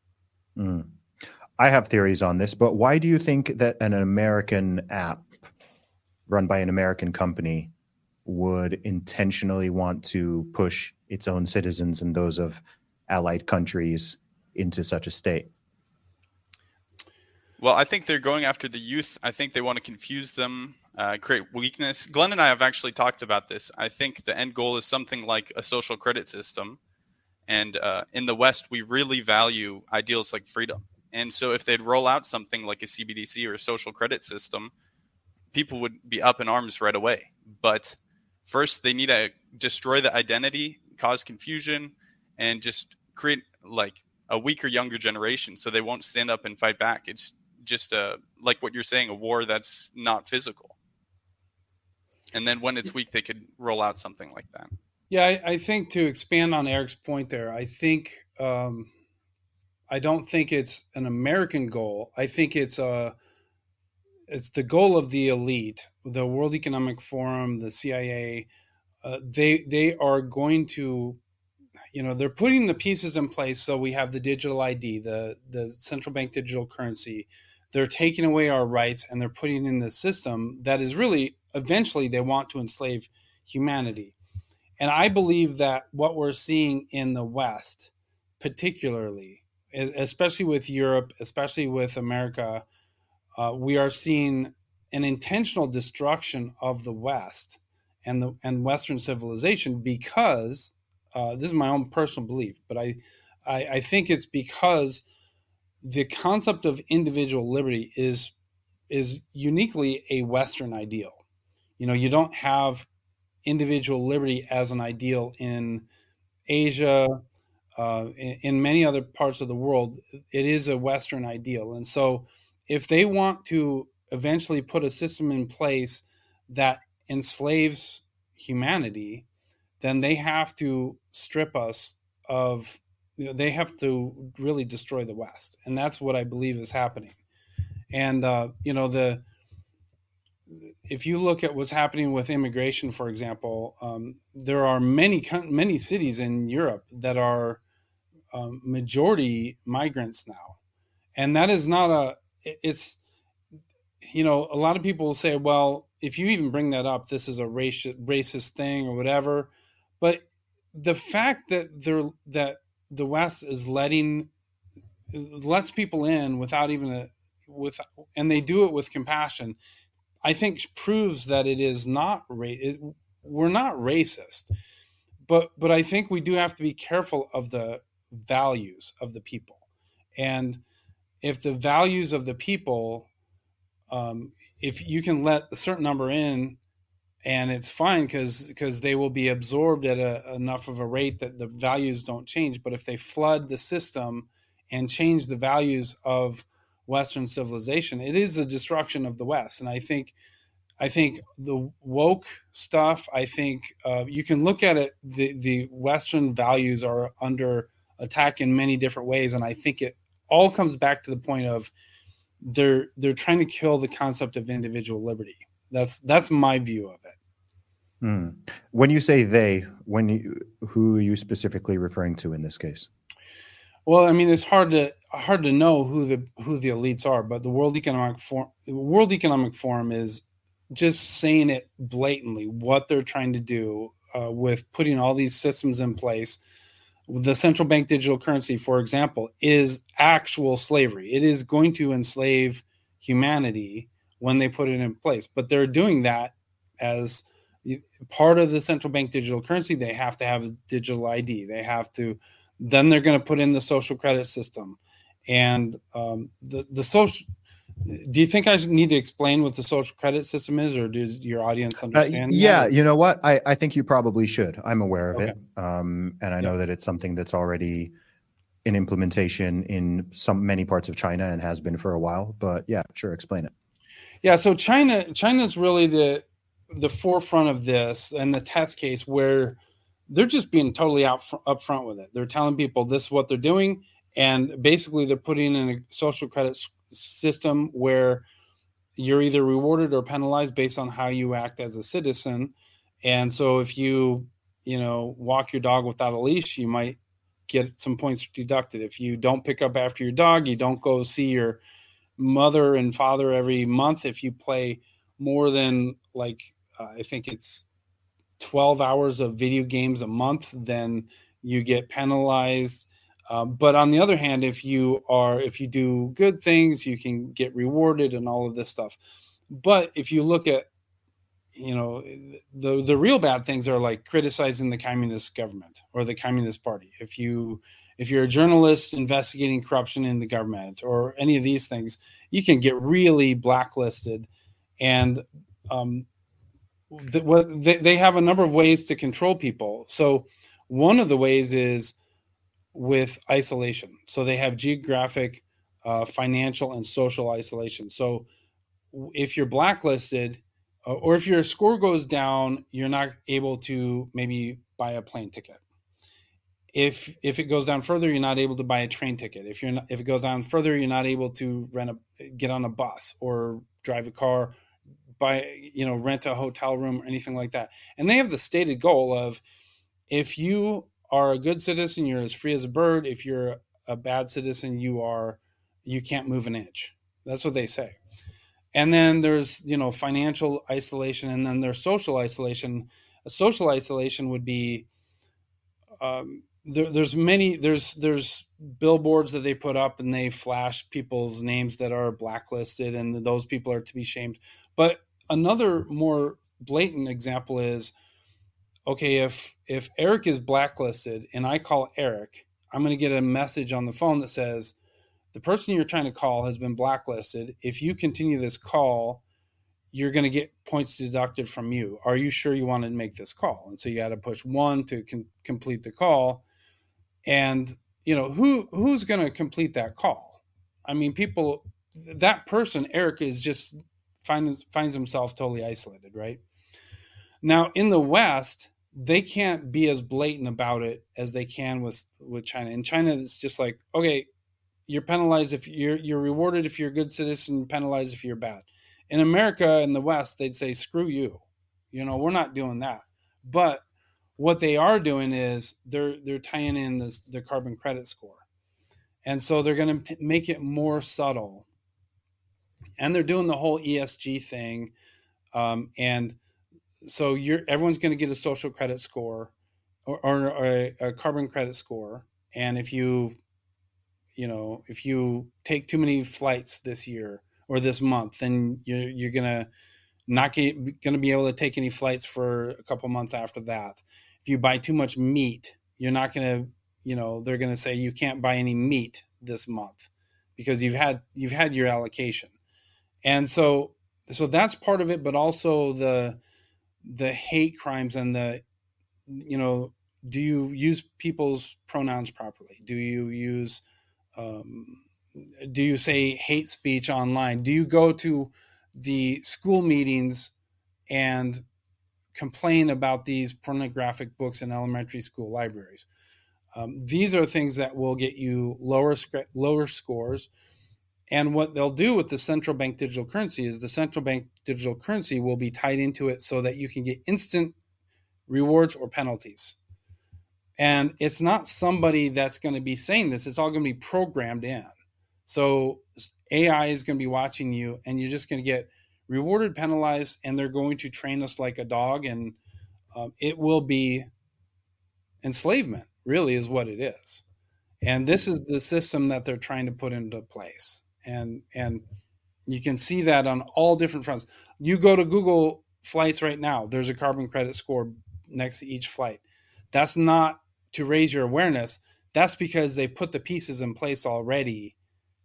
I have theories on this, but why do you think that an American app run by an American company would intentionally want to push its own citizens and those of allied countries into such a state? Well, I think they're going after the youth. I think they want to confuse them, create weakness. Glenn and I have actually talked about this. I think the end goal is something like a social credit system. And in the West, we really value ideals like freedom. And so if they'd roll out something like a CBDC or a social credit system, people would be up in arms right away. But first, they need to destroy the identity, cause confusion, and just create like a weaker, younger generation so they won't stand up and fight back. It's just like what you're saying, a war that's not physical. And then when it's weak, they could roll out something like that. Yeah, I think to expand on Eric's point there, I think I don't think it's an American goal. I think it's the goal of the elite, the World Economic Forum, the CIA. They are going to, they're putting the pieces in place. So we have the digital ID, the central bank digital currency. They're taking away our rights and they're putting in the system that is really, eventually they want to enslave humanity. And I believe that what we're seeing in the West, particularly, especially with Europe, especially with America, we are seeing an intentional destruction of the West and Western civilization because this is my own personal belief, but I think it's because the concept of individual liberty is uniquely a Western ideal. You don't have individual liberty as an ideal in Asia, in many other parts of the world. It is a Western ideal. And so if they want to eventually put a system in place that enslaves humanity, then they have to strip us of, they have to really destroy the West. And that's what I believe is happening. And, if you look at what's happening with immigration, for example, there are many cities in Europe that are majority migrants now. And that is not it's, a lot of people will say, well, if you even bring that up, this is a racist thing or whatever. But the fact that the West is lets people in without even and they do it with compassion, I think proves that it is not we're not racist, but I think we do have to be careful of the values of the people. And if the values of the people, if you can let a certain number in and it's fine because they will be absorbed at enough of a rate that the values don't change. But if they flood the system and change the values of Western civilization, it is a destruction of the West. And I think the woke stuff, I think you can look at it, the Western values are under attack in many different ways. And I think it all comes back to the point of they're trying to kill the concept of individual liberty. That's my view of it. When you say they, who are you specifically referring to in this case? Well, I mean, it's hard to know who the elites are, but the World Economic Forum is just saying it blatantly what they're trying to do with putting all these systems in place. The central bank digital currency, for example, is actual slavery. It is going to enslave humanity when they put it in place, but they're doing that as part of the central bank digital currency. They have to have a digital ID. Then they're going to put in the social credit system, and the social. Do you think I need to explain what the social credit system is, or does your audience understand? Yeah, you know what? I think you probably should. I'm aware of it, and I know that it's something that's already in implementation in many parts of China and has been for a while. But yeah, sure, explain it. Yeah, so China's really the forefront of this and the test case where they're just being totally upfront with it. They're telling people this is what they're doing, and basically they're putting in a social credit system where you're either rewarded or penalized based on how you act as a citizen. And so if you walk your dog without a leash, you might get some points deducted. If you don't pick up after your dog, you don't go see your mother and father every month. If you play more than I think it's 12 hours of video games a month, then you get penalized. But on the other hand, if you do good things, you can get rewarded and all of this stuff. But if you look at, the real bad things are like criticizing the communist government or the Communist Party. If you're a journalist investigating corruption in the government or any of these things, you can get really blacklisted. And they have a number of ways to control people. So one of the ways is with isolation. So they have geographic, financial, and social isolation. So if you're blacklisted, or if your score goes down, you're not able to maybe buy a plane ticket. If it goes down further, you're not able to buy a train ticket. If it goes down further, you're not able to get on a bus or drive a car, rent a hotel room or anything like that. And they have the stated goal of, if you are a good citizen, you're as free as a bird. If you're a bad citizen, you can't move an inch. That's what they say. And then there's, financial isolation, and then there's social isolation. A social isolation would be, there's billboards that they put up and they flash people's names that are blacklisted, and those people are to be shamed. But another more blatant example is, okay, if Eric is blacklisted and I call Eric, I'm going to get a message on the phone that says, the person you're trying to call has been blacklisted. If you continue this call, you're going to get points deducted from you. Are you sure you want to make this call? And so you got to push 1 to complete the call. And, who's going to complete that call? I mean, that person, Eric, is just finds himself totally isolated, right? Now, in the West, they can't be as blatant about it as they can with China. In China, it's just like, okay, you're penalized if you're rewarded if you're a good citizen, penalized if you're bad. In America, in the West, they'd say, screw you. We're not doing that. But what they are doing is they're tying in the carbon credit score. And so they're going to make it more subtle. And they're doing the whole ESG thing. And so everyone's going to get a social credit score or a carbon credit score. And if you take too many flights this year or this month, then you're going to be able to take any flights for a couple months after that. If you buy too much meat, you're not going to, they're going to say you can't buy any meat this month because you've had your allocation. And so that's part of it, but also the hate crimes and do you use people's pronouns properly? Do you say hate speech online? Do you go to the school meetings and complain about these pornographic books in elementary school libraries? These are things that will get you lower scores. And what they'll do with the central bank digital currency is the central bank digital currency will be tied into it so that you can get instant rewards or penalties. And it's not somebody that's going to be saying this. It's all going to be programmed in. So AI is going to be watching you, and you're just going to get rewarded, penalized, and they're going to train us like a dog. And it will be enslavement, really, is what it is. And this is the system that they're trying to put into place. And you can see that on all different fronts. You go to Google flights right now, there's a carbon credit score next to each flight. That's not to raise your awareness. That's because they put the pieces in place already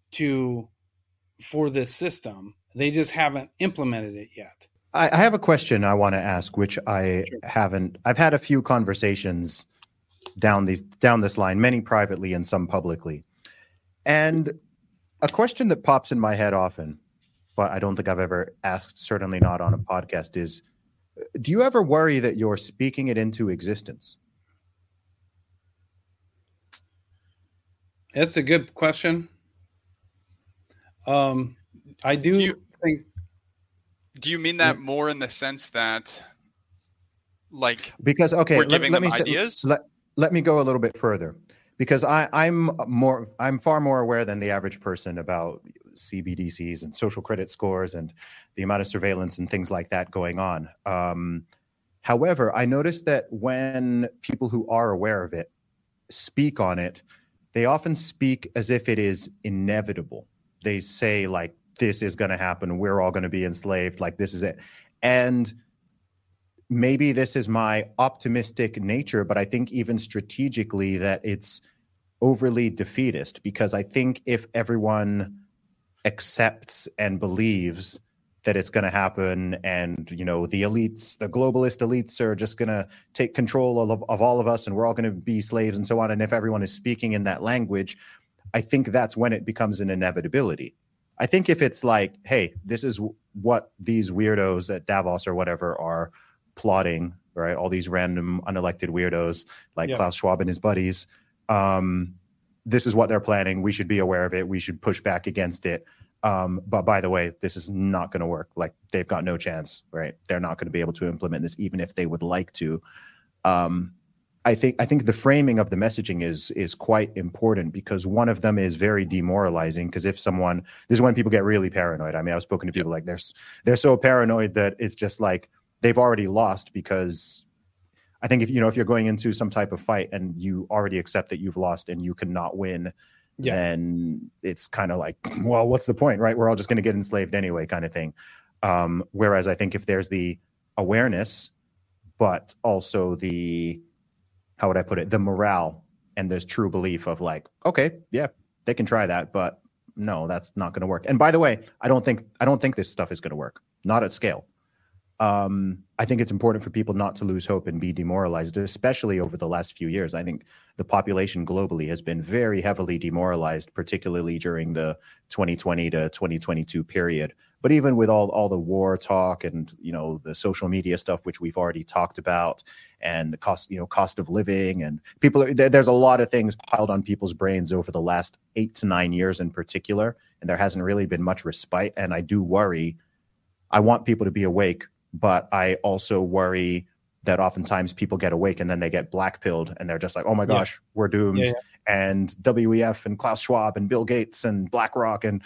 for this system. They just haven't implemented it yet. I have a question I want to ask, which I haven't. I've had a few conversations down this line, many privately and some publicly. And a question that pops in my head often, but I don't think I've ever asked, certainly not on a podcast, is, do you ever worry that you're speaking it into existence? That's a good question. I do think. Do you mean that more in the sense that, like, because we're giving them ideas? Let me go a little bit further, because I'm far more aware than the average person about CBDCs and social credit scores and the amount of surveillance and things like that going on. However, I noticed that when people who are aware of it speak on it, they often speak as if it is inevitable. They say like, this is going to happen. We're all going to be enslaved. Like, this is it. And maybe this is my optimistic nature, but I think even strategically that it's overly defeatist, because I think if everyone accepts and believes that it's going to happen, and the elites, the globalist elites, are just going to take control of all of us, and we're all going to be slaves and so on, and if everyone is speaking in that language, I think that's when it becomes an inevitability. I think if it's like, hey, this is what these weirdos at Davos or whatever are plotting, right? All these random unelected weirdos like Klaus Schwab and his buddies. This is what they're planning. We should be aware of it. We should push back against it. But by the way, this is not going to work. Like, they've got no chance, right? They're not going to be able to implement this, even if they would like to. I think the framing of the messaging is quite important, because one of them is very demoralizing. Because if someone, this is when people get really paranoid. I mean, I've spoken to people like they're so paranoid that it's just like they've already lost, because I think if you're going into some type of fight and you already accept that you've lost and you cannot win, then it's kind of like, well, what's the point, right? We're all just going to get enslaved anyway, kind of thing. Whereas I think if there's the awareness, but also the, how would I put it, the morale, and there's true belief of like, okay, yeah, they can try that, but no, that's not going to work. And by the way, I don't think this stuff is going to work, not at scale. I think it's important for people not to lose hope and be demoralized, especially over the last few years. I think the population globally has been very heavily demoralized, particularly during the 2020 to 2022 period. But even with all the war talk and, the social media stuff, which we've already talked about, and the cost of living, and there's a lot of things piled on people's brains over the last 8 to 9 years in particular. And there hasn't really been much respite. And I do worry. I want people to be awake, but I also worry that oftentimes people get awake and then they get blackpilled and they're just like, oh my gosh, we're doomed. Yeah. And WEF and Klaus Schwab and Bill Gates and BlackRock, and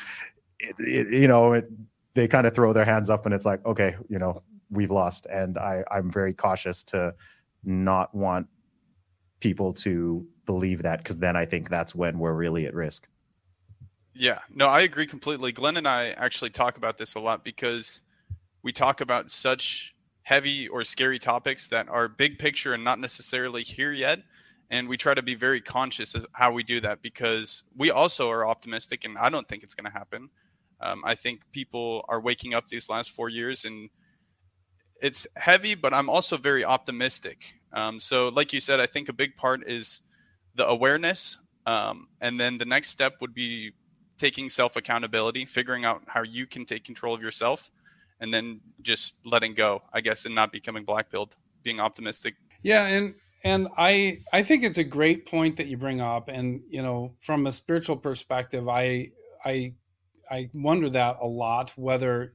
they kind of throw their hands up and it's like, okay, we've lost. And I'm very cautious to not want people to believe that, because then I think that's when we're really at risk. Yeah, no, I agree completely. Glenn and I actually talk about this a lot, because we talk about such heavy or scary topics that are big picture and not necessarily here yet. And we try to be very conscious of how we do that, because we also are optimistic, and I don't think it's going to happen. I think people are waking up these last 4 years, and it's heavy, but I'm also very optimistic. So like you said, I think a big part is the awareness. And then the next step would be taking self-accountability, figuring out how you can take control of yourself, and then just letting go, I guess, and not becoming blackpilled, being optimistic. Yeah. And I think it's a great point that you bring up. And, from a spiritual perspective, I wonder that a lot, whether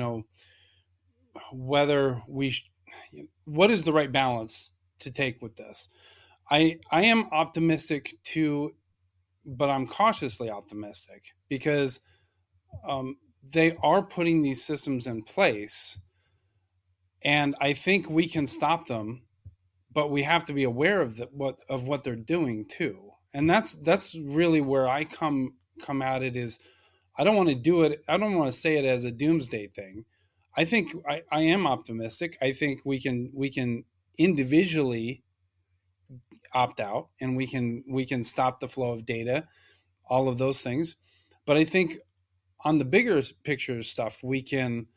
what is the right balance to take with this? I am optimistic too, but I'm cautiously optimistic, because they are putting these systems in place, and I think we can stop them, but we have to be aware of what they're doing too. And that's really where I come at it. Is I don't want to do it. I don't want to say it as a doomsday thing. I think I am optimistic. I think we can individually opt out, and we can stop the flow of data, all of those things. But I think on the bigger picture stuff, we can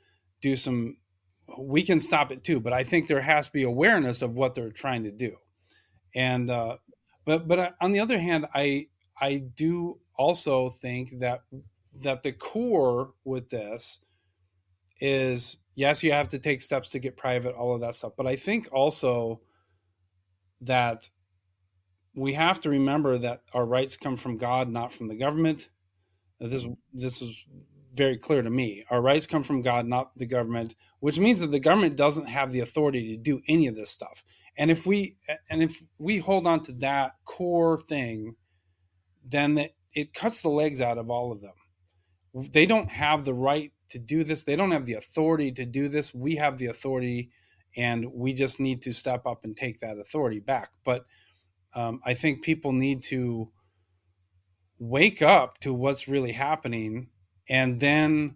stop it too. But I think there has to be awareness of what they're trying to do. And but on the other hand, I do also think that the core with this is, yes, you have to take steps to get private, all of that stuff. But I think also that we have to remember that our rights come from God, not from the government. This is very clear to me. Our rights come from God, not the government, which means that the government doesn't have the authority to do any of this stuff. And if we hold on to that core thing, then it cuts the legs out of all of them. They don't have the right to do this. They don't have the authority to do this. We have the authority, and we just need to step up and take that authority back. But I think people need to wake up to what's really happening, and then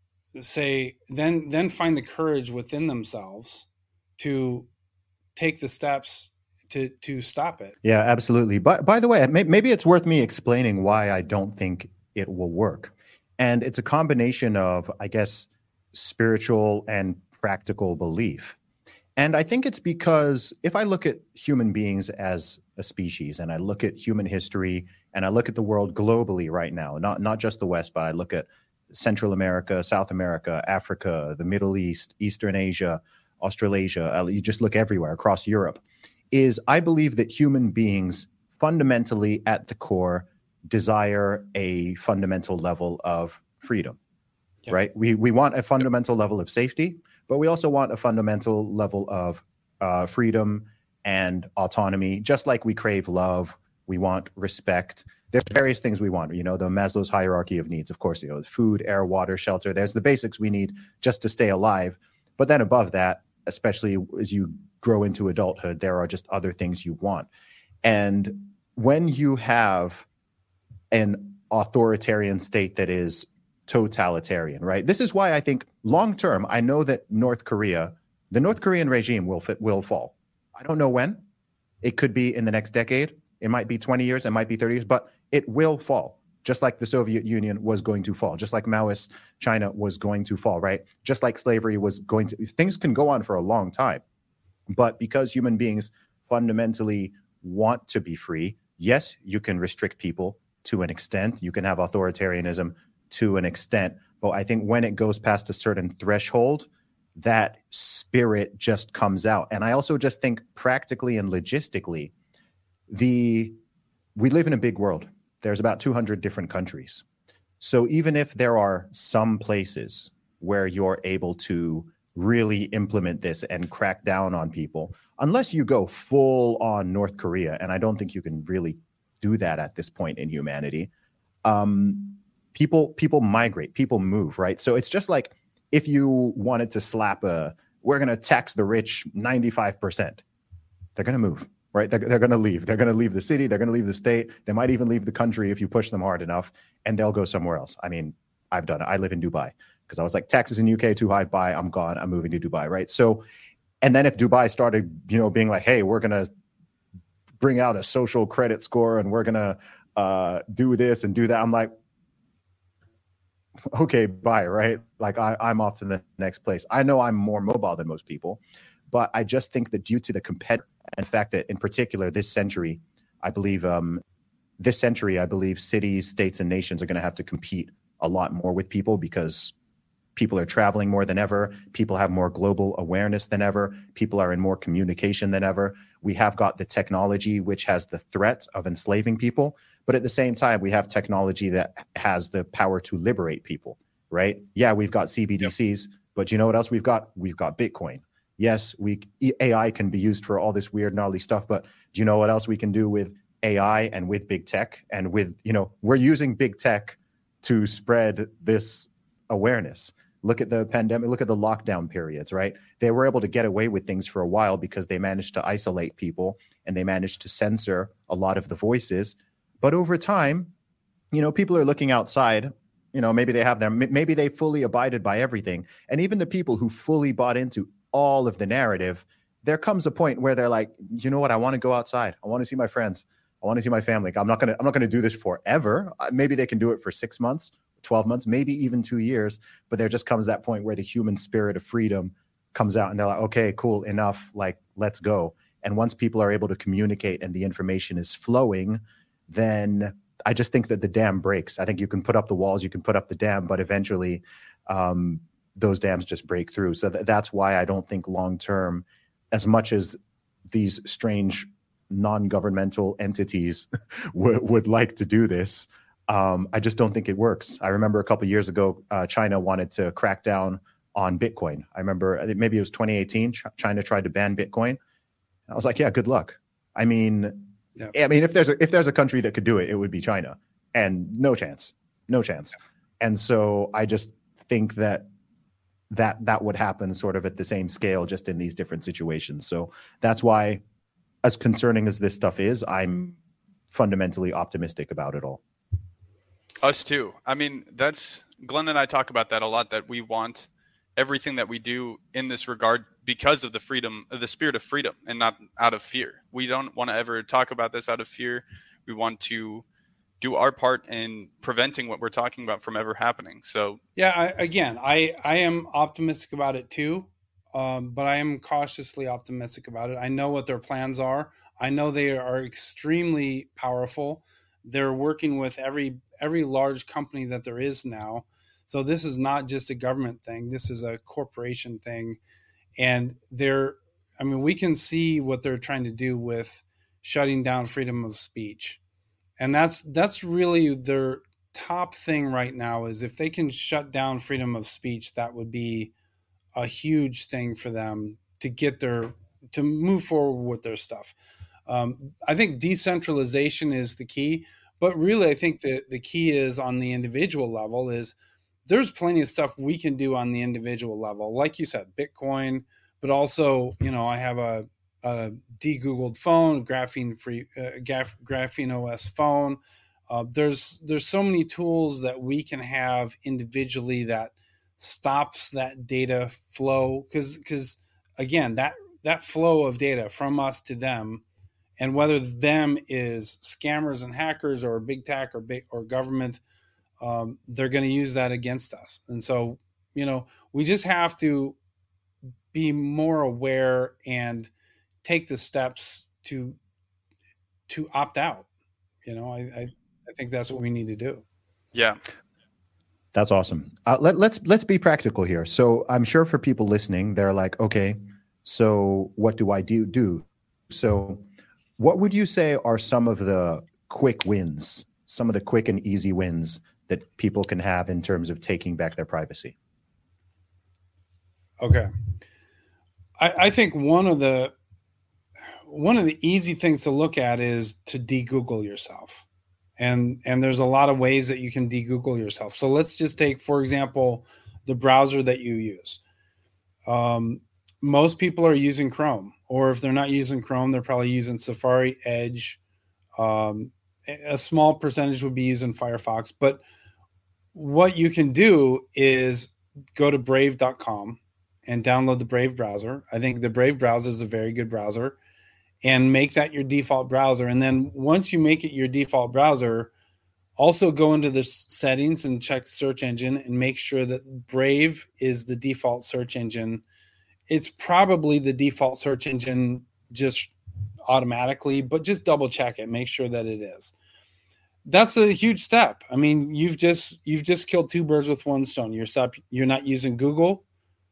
then find the courage within themselves to take the steps to stop it. Yeah, absolutely. But by the way, maybe it's worth me explaining why I don't think it will work. And it's a combination of, I guess, spiritual and practical belief. And I think it's because if I look at human beings as a species, and I look at human history, and I look at the world globally right now, not just the West, but I look at Central America, South America, Africa, the Middle East, Eastern Asia, Australasia, you just look everywhere across Europe, is I believe that human beings fundamentally at the core desire a fundamental level of freedom, right? We want a fundamental level of safety, but we also want a fundamental level of freedom and autonomy, just like we crave love, we want respect. There's various things we want, the Maslow's hierarchy of needs, of course, food, air, water, shelter. There's the basics we need just to stay alive. But then above that, especially as you grow into adulthood, there are just other things you want. And when you have an authoritarian state that is totalitarian, right? This is why I think long term, I know that the North Korean regime will fall. I don't know when. It could be in the next decade. It might be 20 years. It might be 30 years, but it will fall. Just like the Soviet Union was going to fall, just like Maoist China was going to fall, right? Just like slavery was going to, things can go on for a long time. But because human beings fundamentally want to be free, yes, you can restrict people to an extent. You can have authoritarianism to an extent. But I think when it goes past a certain threshold, that spirit just comes out. And I also just think practically and logistically, we live in a big world. There's about 200 different countries. So even if there are some places where you're able to really implement this and crack down on people, unless you go full on North Korea, and I don't think you can really do that at this point in humanity, people migrate, people move, right? So it's just like if you wanted to slap we're going to tax the rich 95%, they're going to move. Right? They're going to leave. They're going to leave the city. They're going to leave the state. They might even leave the country if you push them hard enough, and they'll go somewhere else. I mean, I've done it. I live in Dubai because I was like, taxes in UK too high. Bye. I'm gone. I'm moving to Dubai. Right. So, and then if Dubai started, being like, hey, we're going to bring out a social credit score and we're going to do this and do that. I'm like, okay, bye. Right. Like I'm off to the next place. I know I'm more mobile than most people, but I just think that due to the competitive, in fact, that in particular this century, I believe cities, states, and nations are going to have to compete a lot more with people because people are traveling more than ever. People have more global awareness than ever. People are in more communication than ever. We have got the technology which has the threat of enslaving people, but at the same time, we have technology that has the power to liberate people, right? Yeah, we've got CBDCs, but you know what else we've got? We've got Bitcoin. Yes, AI can be used for all this weird, gnarly stuff, but do you know what else we can do with AI and with big tech? And with, we're using big tech to spread this awareness. Look at the pandemic, look at the lockdown periods, right? They were able to get away with things for a while because they managed to isolate people and they managed to censor a lot of the voices. But over time, people are looking outside. Maybe maybe they fully abided by everything. And even the people who fully bought into all of the narrative, there comes a point where they're like, you know what? I want to go outside. I want to see my friends. I want to see my family. I'm not going to do this forever. Maybe they can do it for 6 months, 12 months, maybe even 2 years. But there just comes that point where the human spirit of freedom comes out and they're like, okay, cool, enough. Like, let's go. And once people are able to communicate and the information is flowing, then I just think that the dam breaks. I think you can put up the walls, you can put up the dam, but eventually, those dams just break through. So that's why I don't think long-term, as much as these strange non-governmental entities would like to do this, I just don't think it works. I remember a couple of years ago, China wanted to crack down on Bitcoin. I remember maybe it was 2018, China tried to ban Bitcoin. I was like, yeah, good luck. I mean, if there's a country that could do it, it would be China. And no chance. And so I just think that would happen sort of at the same scale, just in these different situations. So that's why, as concerning as this stuff is, I'm fundamentally optimistic about it all. Us too. I mean, that's Glenn and I talk about that a lot, that we want everything that we do in this regard because of the freedom, the spirit of freedom, and not out of fear. We don't want to ever talk about this out of fear. We want to do our part in preventing what we're talking about from ever happening. So yeah, I am optimistic about it too, but I am cautiously optimistic about it. I know what their plans are. I know they are extremely powerful. They're working with every large company that there is now. So this is not just a government thing. This is a corporation thing. And we can see what they're trying to do with shutting down freedom of speech. And that's really their top thing right now, is if they can shut down freedom of speech, that would be a huge thing for them to move forward with their stuff. I think decentralization is the key, but really I think that the key is on the individual level. Is there's plenty of stuff we can do on the individual level, like you said, Bitcoin, but also, I have a de-Googled phone, Graphene OS phone. There's so many tools that we can have individually that stops that data flow, because again, that flow of data from us to them, and whether them is scammers and hackers or big tech or government, they're going to use that against us. And so, we just have to be more aware and take the steps to opt out. I think that's what we need to do. Yeah. That's awesome. Let's be practical here. So I'm sure for people listening, they're like, okay, so what do I do? So what would you say are some of the quick wins, some of the quick and easy wins that people can have in terms of taking back their privacy? Okay. I think one of the easy things to look at is to de-Google yourself. And there's a lot of ways that you can de-Google yourself. So let's just take, for example, the browser that you use. Most people are using Chrome, or if they're not using Chrome, they're probably using Safari, Edge. A small percentage would be using Firefox. But what you can do is go to brave.com and download the Brave browser. I think the Brave browser is a very good browser, and make that your default browser. And then once you make it your default browser, also go into the settings and check search engine and make sure that Brave is the default search engine. It's probably the default search engine just automatically, but just double check it, make sure that it is. That's a huge step. I mean, you've just killed two birds with one stone. You're not using Google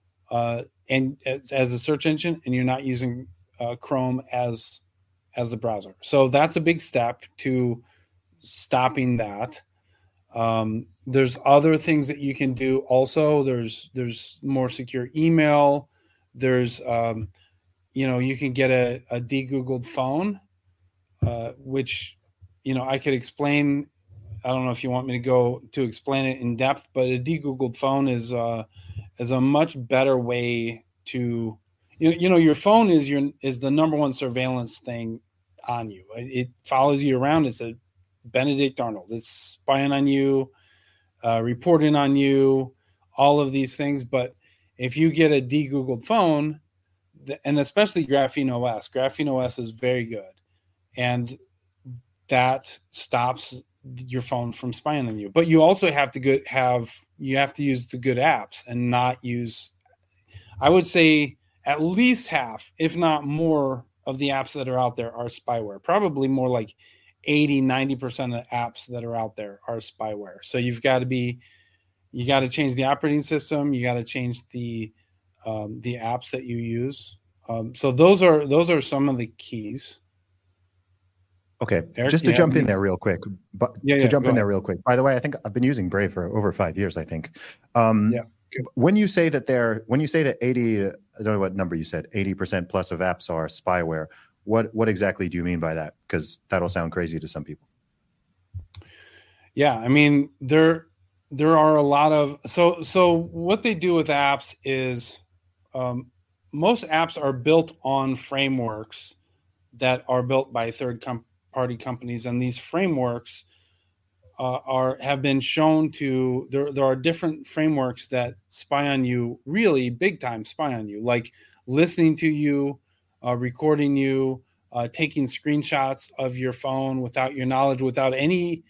and as a search engine, and you're not using Chrome as the browser. So that's a big step to stopping that. There's other things that you can do. Also, there's more secure email. There's you can get a de-Googled phone, which I could explain. I don't know if you want me to go to explain it in depth, but a de-Googled phone is a much better way to your phone is the number one surveillance thing on you. It follows you around. It's a Benedict Arnold. It's spying on you, reporting on you, all of these things. But if you get a de-Googled phone, and especially Graphene OS is very good, and that stops your phone from spying on you. But you also have to use the good apps and not use, I would say, at least half, if not more, of the apps that are out there are spyware. Probably more like 80-90% of the apps that are out there are spyware. So you got to change the operating system. You got to change the apps that you use. So those are some of the keys. Okay, Eric, just to jump in there real quick. But there real quick. By the way, I think I've been using Brave for over 5 years. I think. When you say that 80, I don't know what number you said, 80% plus of apps are spyware. What exactly do you mean by that? Because that'll sound crazy to some people. Yeah, I mean there are a lot of so what they do with apps is most apps are built on frameworks that are built by third-party companies, and these frameworks have been shown to there are different frameworks that spy on you, really big time spy on you, like listening to you, recording you, taking screenshots of your phone without your knowledge, without any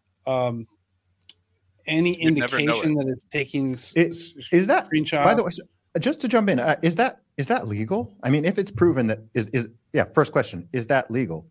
indication that it's taking is that screenshot. By the way, just to jump in, is that legal? I mean, if it's proven that first question, is that legal?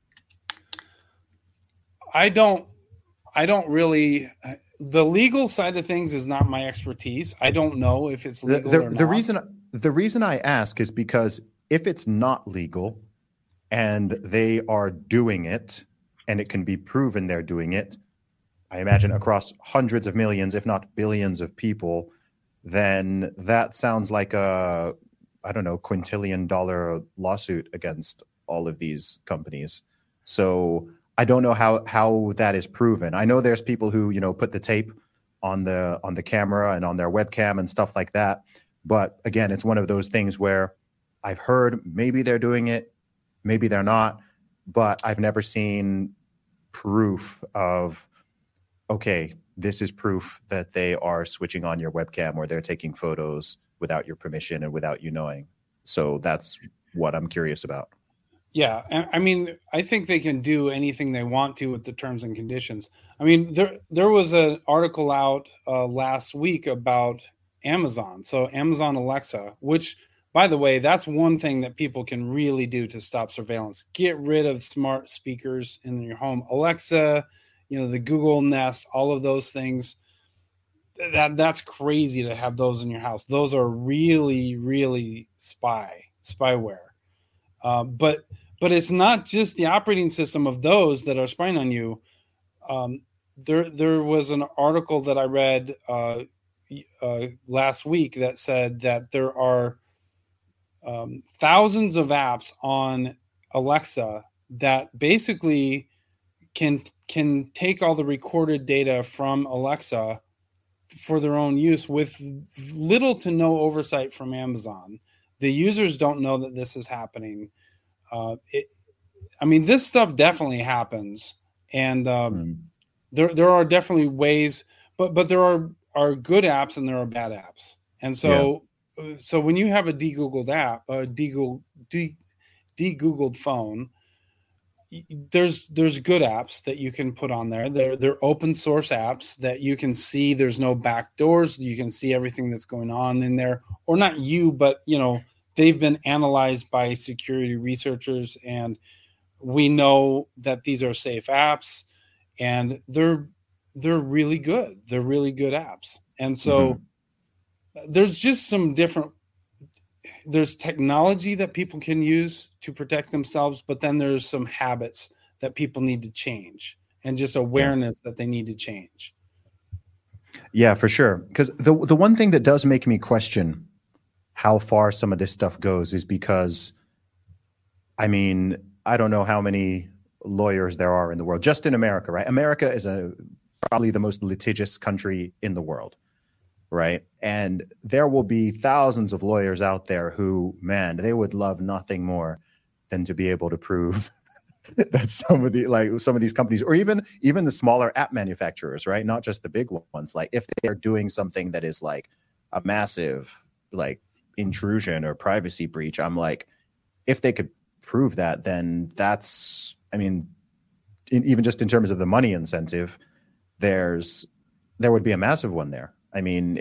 I don't really, the legal side of things is not my expertise. I don't know if it's legal or not. The reason I ask is because if it's not legal and they are doing it and it can be proven they're doing it, I imagine across hundreds of millions, if not billions of people, then that sounds like a, I don't know, quintillion-dollar lawsuit against all of these companies. So I don't know how that is proven. I know there's people who, you know, put the tape on the camera and on their webcam and stuff like that. But again, it's one of those things where I've heard maybe they're doing it, maybe they're not, but I've never seen proof of, okay, this is proof that they are switching on your webcam or they're taking photos without your permission and without you knowing. So that's what I'm curious about. Yeah, I mean, I think they can do anything they want to with the terms and conditions. I mean, there was an article out last week about Amazon. So Amazon Alexa, which, by the way, that's one thing that people can really do to stop surveillance. Get rid of smart speakers in your home. Alexa, you know, the Google Nest, all of those things. That's crazy to have those in your house. Those are really, really spyware. But it's not just the operating system of those that are spying on you. There was an article that I read last week that said that there are thousands of apps on Alexa that basically can take all the recorded data from Alexa for their own use with little to no oversight from Amazon. The users don't know that this is happening. I mean, this stuff definitely happens, and there are definitely ways, but there are good apps and there are bad apps, and so when you have a de-Googled app, a de-Googled phone, there's good apps that you can put on there. They're open source apps that you can see. There's no back doors. You can see everything that's going on in there, or not you, but you know. They've been analyzed by security researchers, and we know that these are safe apps, and they're really good. They're really good apps. And so there's just some there's technology that people can use to protect themselves, but then there's some habits that people need to change and just awareness that they need to change. Yeah, for sure. Because the one thing that does make me question how far some of this stuff goes is because, I mean, I don't know how many lawyers there are in the world, just in America, right? America is probably the most litigious country in the world, right? And there will be thousands of lawyers out there who, man, they would love nothing more than to be able to prove that some of these companies, or even the smaller app manufacturers, right? Not just the big ones. Like if they're doing something that is like a massive, like, intrusion or privacy breach, I'm like, if they could prove that, then that's, I mean, even just in terms of the money incentive, there would be a massive one there. I mean,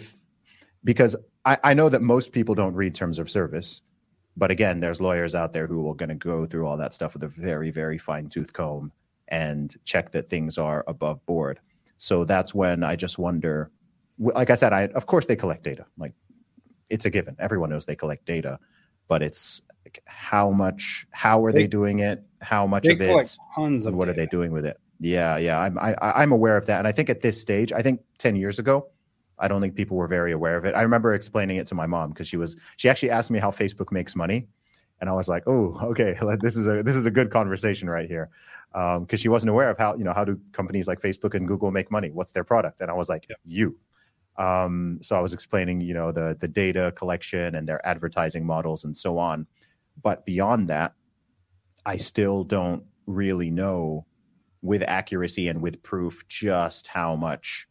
because I know that most people don't read terms of service, but again, there's lawyers out there who are going to go through all that stuff with a very, very fine tooth comb and check that things are above board. So that's when I just wonder, like I said, of course they collect data, like, it's a given. Everyone knows they collect data, but it's like how are they doing it? How much of it? Tons of what data. Are they doing with it? Yeah. I'm aware of that. And I think at this stage, I think 10 years ago, I don't think people were very aware of it. I remember explaining it to my mom because she actually asked me how Facebook makes money. And I was like, oh, okay, this is a good conversation right here. Because she wasn't aware of how do companies like Facebook and Google make money? What's their product? And I was like, you. So I was explaining, the data collection and their advertising models and so on. But beyond that, I still don't really know with accuracy and with proof just how much,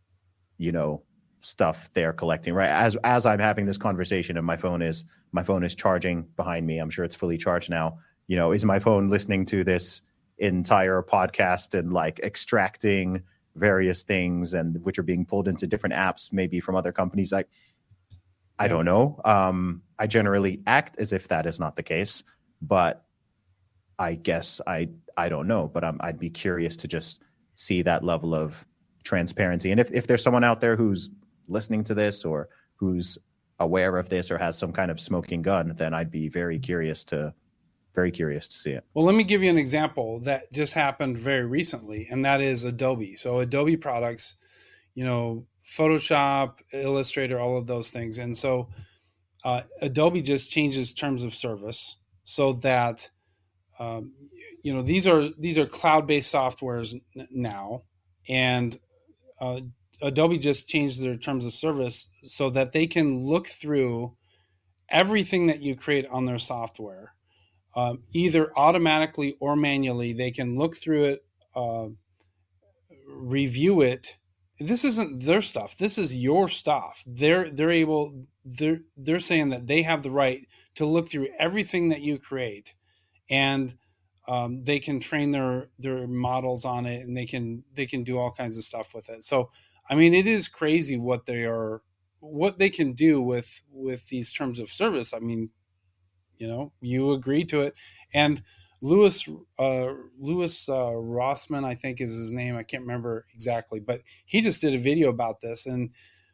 stuff they're collecting, right? As I'm having this conversation and my phone is charging behind me. I'm sure it's fully charged now. Is my phone listening to this entire podcast and like extracting various things and which are being pulled into different apps, maybe from other companies? Like, I don't know. I generally act as if that is not the case, but I guess I don't know. But I'd be curious to just see that level of transparency. And if there's someone out there who's listening to this or who's aware of this or has some kind of smoking gun, then I'd be very curious to see it. Well, let me give you an example that just happened very recently, and that is Adobe. So Adobe products, Photoshop, Illustrator, all of those things. And so Adobe just changes terms of service so that, these are cloud-based softwares now. And Adobe just changed their terms of service so that they can look through everything that you create on their software, either automatically or manually. They can look through it, review it. This isn't their stuff. This is your stuff. They're saying that they have the right to look through everything that you create, and they can train their models on it, and they can do all kinds of stuff with it. So, I mean, it is crazy what they can do with these terms of service. I mean, you agree to it. And Louis Rossman, I think is his name. I can't remember exactly, but he just did a video about this, and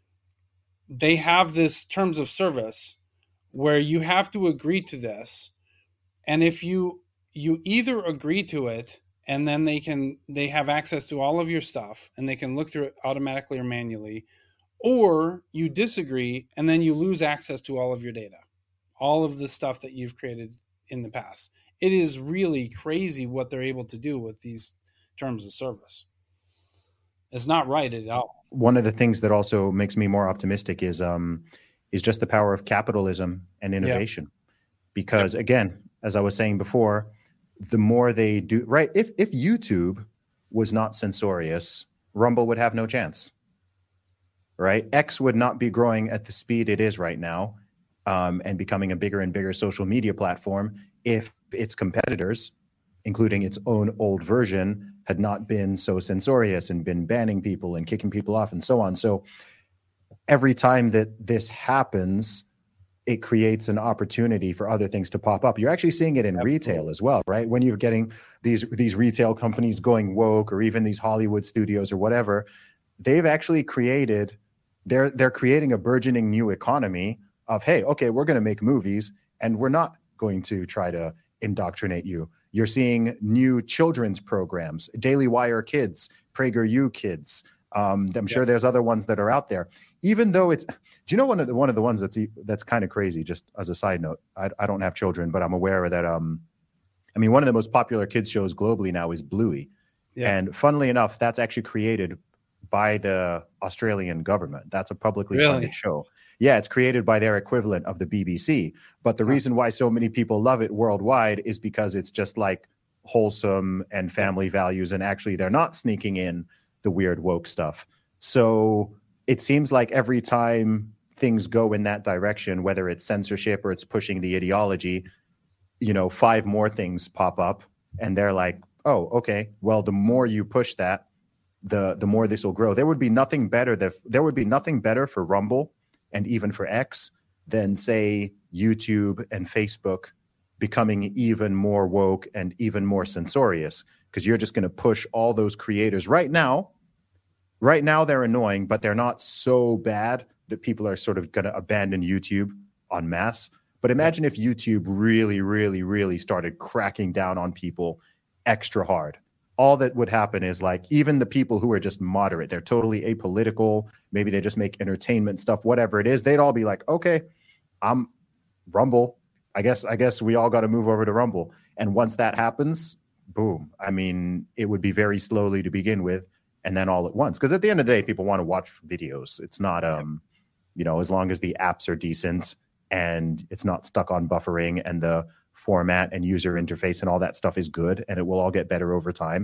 they have this terms of service where you have to agree to this. And if you either agree to it, and then they have access to all of your stuff and they can look through it automatically or manually, or you disagree and then you lose access to all of your data, all of the stuff that you've created in the past. It is really crazy what they're able to do with these terms of service. It's not right at all. One of the things that also makes me more optimistic is just the power of capitalism and innovation. Because again, as I was saying before, the more they do, right? If YouTube was not censorious, Rumble would have no chance, right? X would not be growing at the speed it is right now, and becoming a bigger and bigger social media platform if its competitors, including its own old version, had not been so censorious and been banning people and kicking people off and so on. So every time that this happens, it creates an opportunity for other things to pop up. You're actually seeing it in retail as well, right? When you're getting these retail companies going woke, or even these Hollywood studios or whatever, they've actually created, they're creating a burgeoning new economy of, hey, okay, we're going to make movies and we're not going to try to indoctrinate you. You're seeing new children's programs, Daily Wire Kids, PragerU Kids. I'm sure there's other ones that are out there. Even though it's, do you know one of the ones that's kind of crazy? Just as a side note, I don't have children, but I'm aware that one of the most popular kids shows globally now is Bluey, and funnily enough, that's actually created by the Australian government. That's a publicly funded show. Yeah, it's created by their equivalent of the BBC. But the reason why so many people love it worldwide is because it's just like wholesome and family values, and actually they're not sneaking in the weird woke stuff. So it seems like every time things go in that direction, whether it's censorship or it's pushing the ideology, 5 more things pop up, and they're like, oh, okay, well, the more you push that, the more this will grow. There would be nothing better for Rumble and even for X than, say, YouTube and Facebook becoming even more woke and even more censorious, because you're just going to push all those creators. Right now they're annoying, but they're not so bad that people are sort of going to abandon YouTube en masse. But imagine if YouTube really, really, really started cracking down on people extra hard. All that would happen is, like, even the people who are just moderate, they're totally apolitical, maybe they just make entertainment stuff, whatever it is, they'd all be like, okay, I'm Rumble. I guess we all got to move over to Rumble. And once that happens, boom. I mean, it would be very slowly to begin with, and then all at once. Because at the end of the day, people want to watch videos. It's not, as long as the apps are decent and it's not stuck on buffering and the format and user interface and all that stuff is good, and it will all get better over time.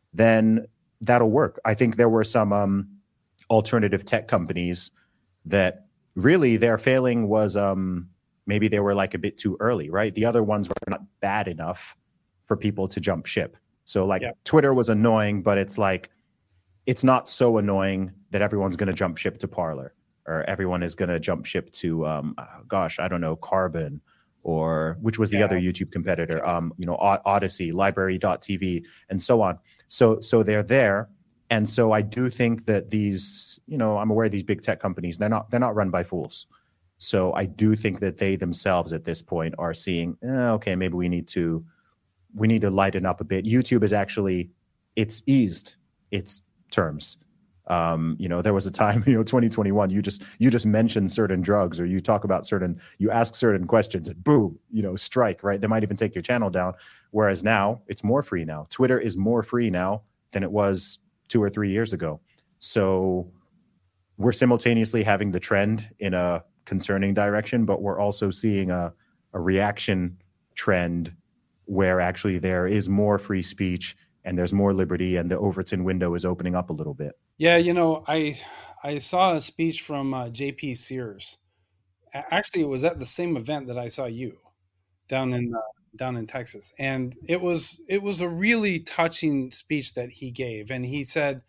then that'll work. I think there were some alternative tech companies that really their failing was maybe they were like a bit too early, right? The other ones were not bad enough for people to jump ship. So like Twitter was annoying, but it's like, it's not so annoying that everyone's going to jump ship to Parler, or everyone is going to jump ship to, I don't know, Carbon, or which was the other YouTube competitor, Odyssey, Library.tv, and so on. So they're there. And so I do think that these, I'm aware of these big tech companies, they're not run by fools. So I do think that they themselves at this point are seeing, okay, maybe we need to lighten up a bit. YouTube is actually, it's eased its terms. There was a time, 2021, you just mention certain drugs, or you talk about you ask certain questions and boom, strike, right? They might even take your channel down. Whereas now it's more free now. Twitter is more free now than it was 2 or 3 years ago. So we're simultaneously having the trend in a concerning direction, but we're also seeing a reaction trend where actually there is more free speech and there's more liberty, and the Overton window is opening up a little bit. Yeah, I saw a speech from JP Sears. Actually, it was at the same event that I saw you down in Texas, and it was a really touching speech that he gave. And he said,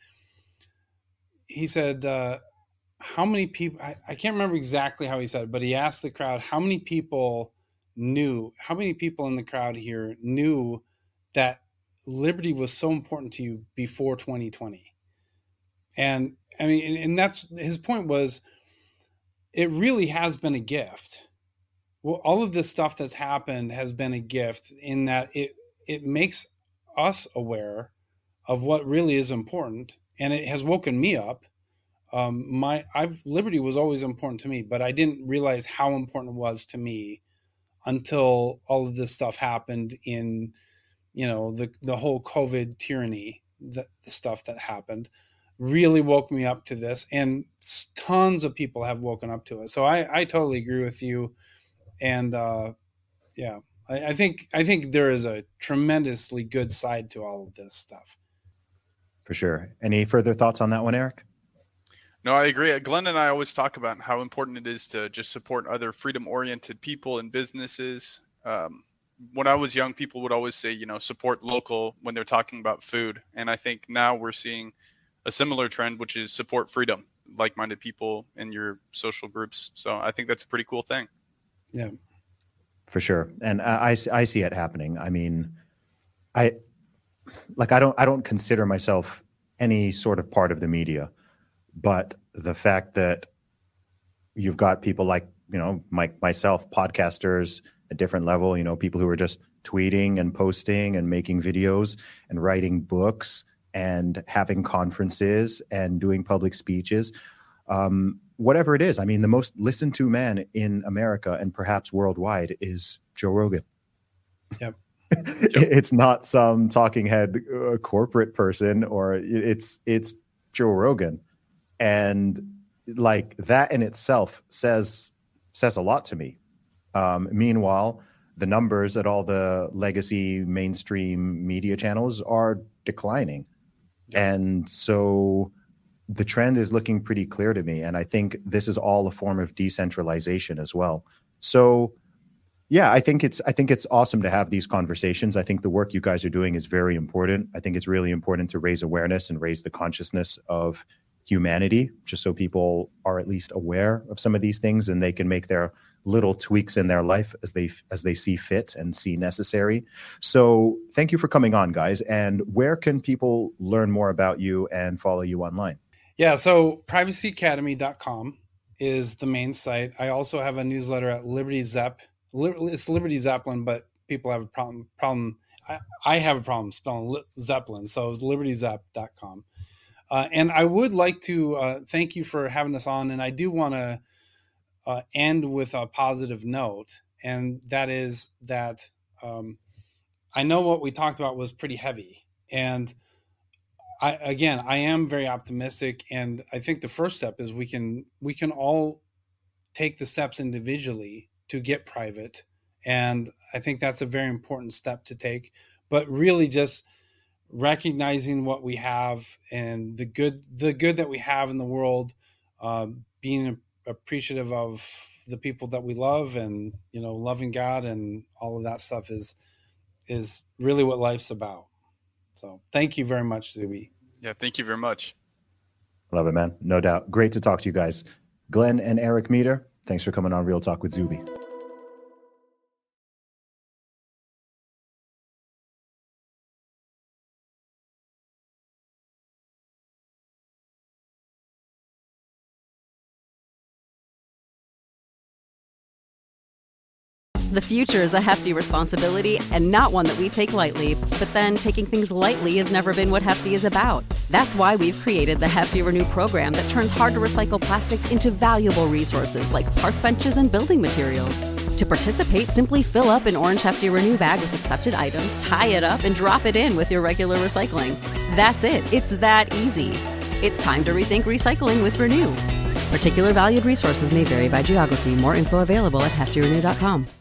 how many people? I can't remember exactly how he said it, but he asked the crowd how many people in the crowd here knew that liberty was so important to you before 2020. And I mean, and that's his point, was it really has been a gift. Well, all of this stuff that's happened has been a gift in that it makes us aware of what really is important, and it has woken me up. Liberty was always important to me, but I didn't realize how important it was to me until all of this stuff happened in, the whole COVID tyranny, the stuff that happened really woke me up to this, and tons of people have woken up to it. So I totally agree with you. And I think there is a tremendously good side to all of this stuff. For sure. Any further thoughts on that one, Eric? No, I agree. Glenn and I always talk about how important it is to just support other freedom-oriented people and businesses. When I was young, people would always say, support local when they're talking about food. And I think now we're seeing a similar trend, which is support freedom, like-minded people in your social groups. So I think that's a pretty cool thing. Yeah, for sure. And I see it happening. I mean, I don't consider myself any sort of part of the media, but the fact that you've got people like, myself, podcasters at different level, people who are just tweeting and posting and making videos and writing books and having conferences and doing public speeches, whatever it is. I mean, the most listened to man in America and perhaps worldwide is Joe Rogan. Yep. It's not some talking head corporate person, or it's Joe Rogan. And like that in itself says a lot to me. Meanwhile, the numbers at all the legacy mainstream media channels are declining. And so the trend is looking pretty clear to me. And I think this is all a form of decentralization as well. So yeah, I think it's awesome to have these conversations. I think the work you guys are doing is very important. I think it's really important to raise awareness and raise the consciousness of humanity, just so people are at least aware of some of these things and they can make their little tweaks in their life as they see fit and see necessary. So thank you for coming on, guys. And where can people learn more about you and follow you online? Yeah, so privacyacademy.com is the main site. I also have a newsletter at Liberty Zep. It's Liberty Zeppelin, but people have a problem. I have a problem spelling Zeppelin, so it's libertyzep.com. And I would like to thank you for having us on. And I do want to end with a positive note. And that is that I know what we talked about was pretty heavy. And I am very optimistic. And I think the first step is we can all take the steps individually to get private. And I think that's a very important step to take. But really just recognizing what we have and the good that we have in the world, being appreciative of the people that we love, and, you know, loving God and all of that stuff is really what life's about. So thank you very much, Zuby. Yeah, thank you very much. Love it, man. No doubt. Great to talk to you guys. Glenn and Eric Meter, thanks for coming on Real Talk with Zuby. The future is a hefty responsibility and not one that we take lightly. But then taking things lightly has never been what Hefty is about. That's why we've created the Hefty Renew program that turns hard-to-recycle plastics into valuable resources like park benches and building materials. To participate, simply fill up an orange Hefty Renew bag with accepted items, tie it up, and drop it in with your regular recycling. That's it. It's that easy. It's time to rethink recycling with Renew. Particular valued resources may vary by geography. More info available at heftyrenew.com.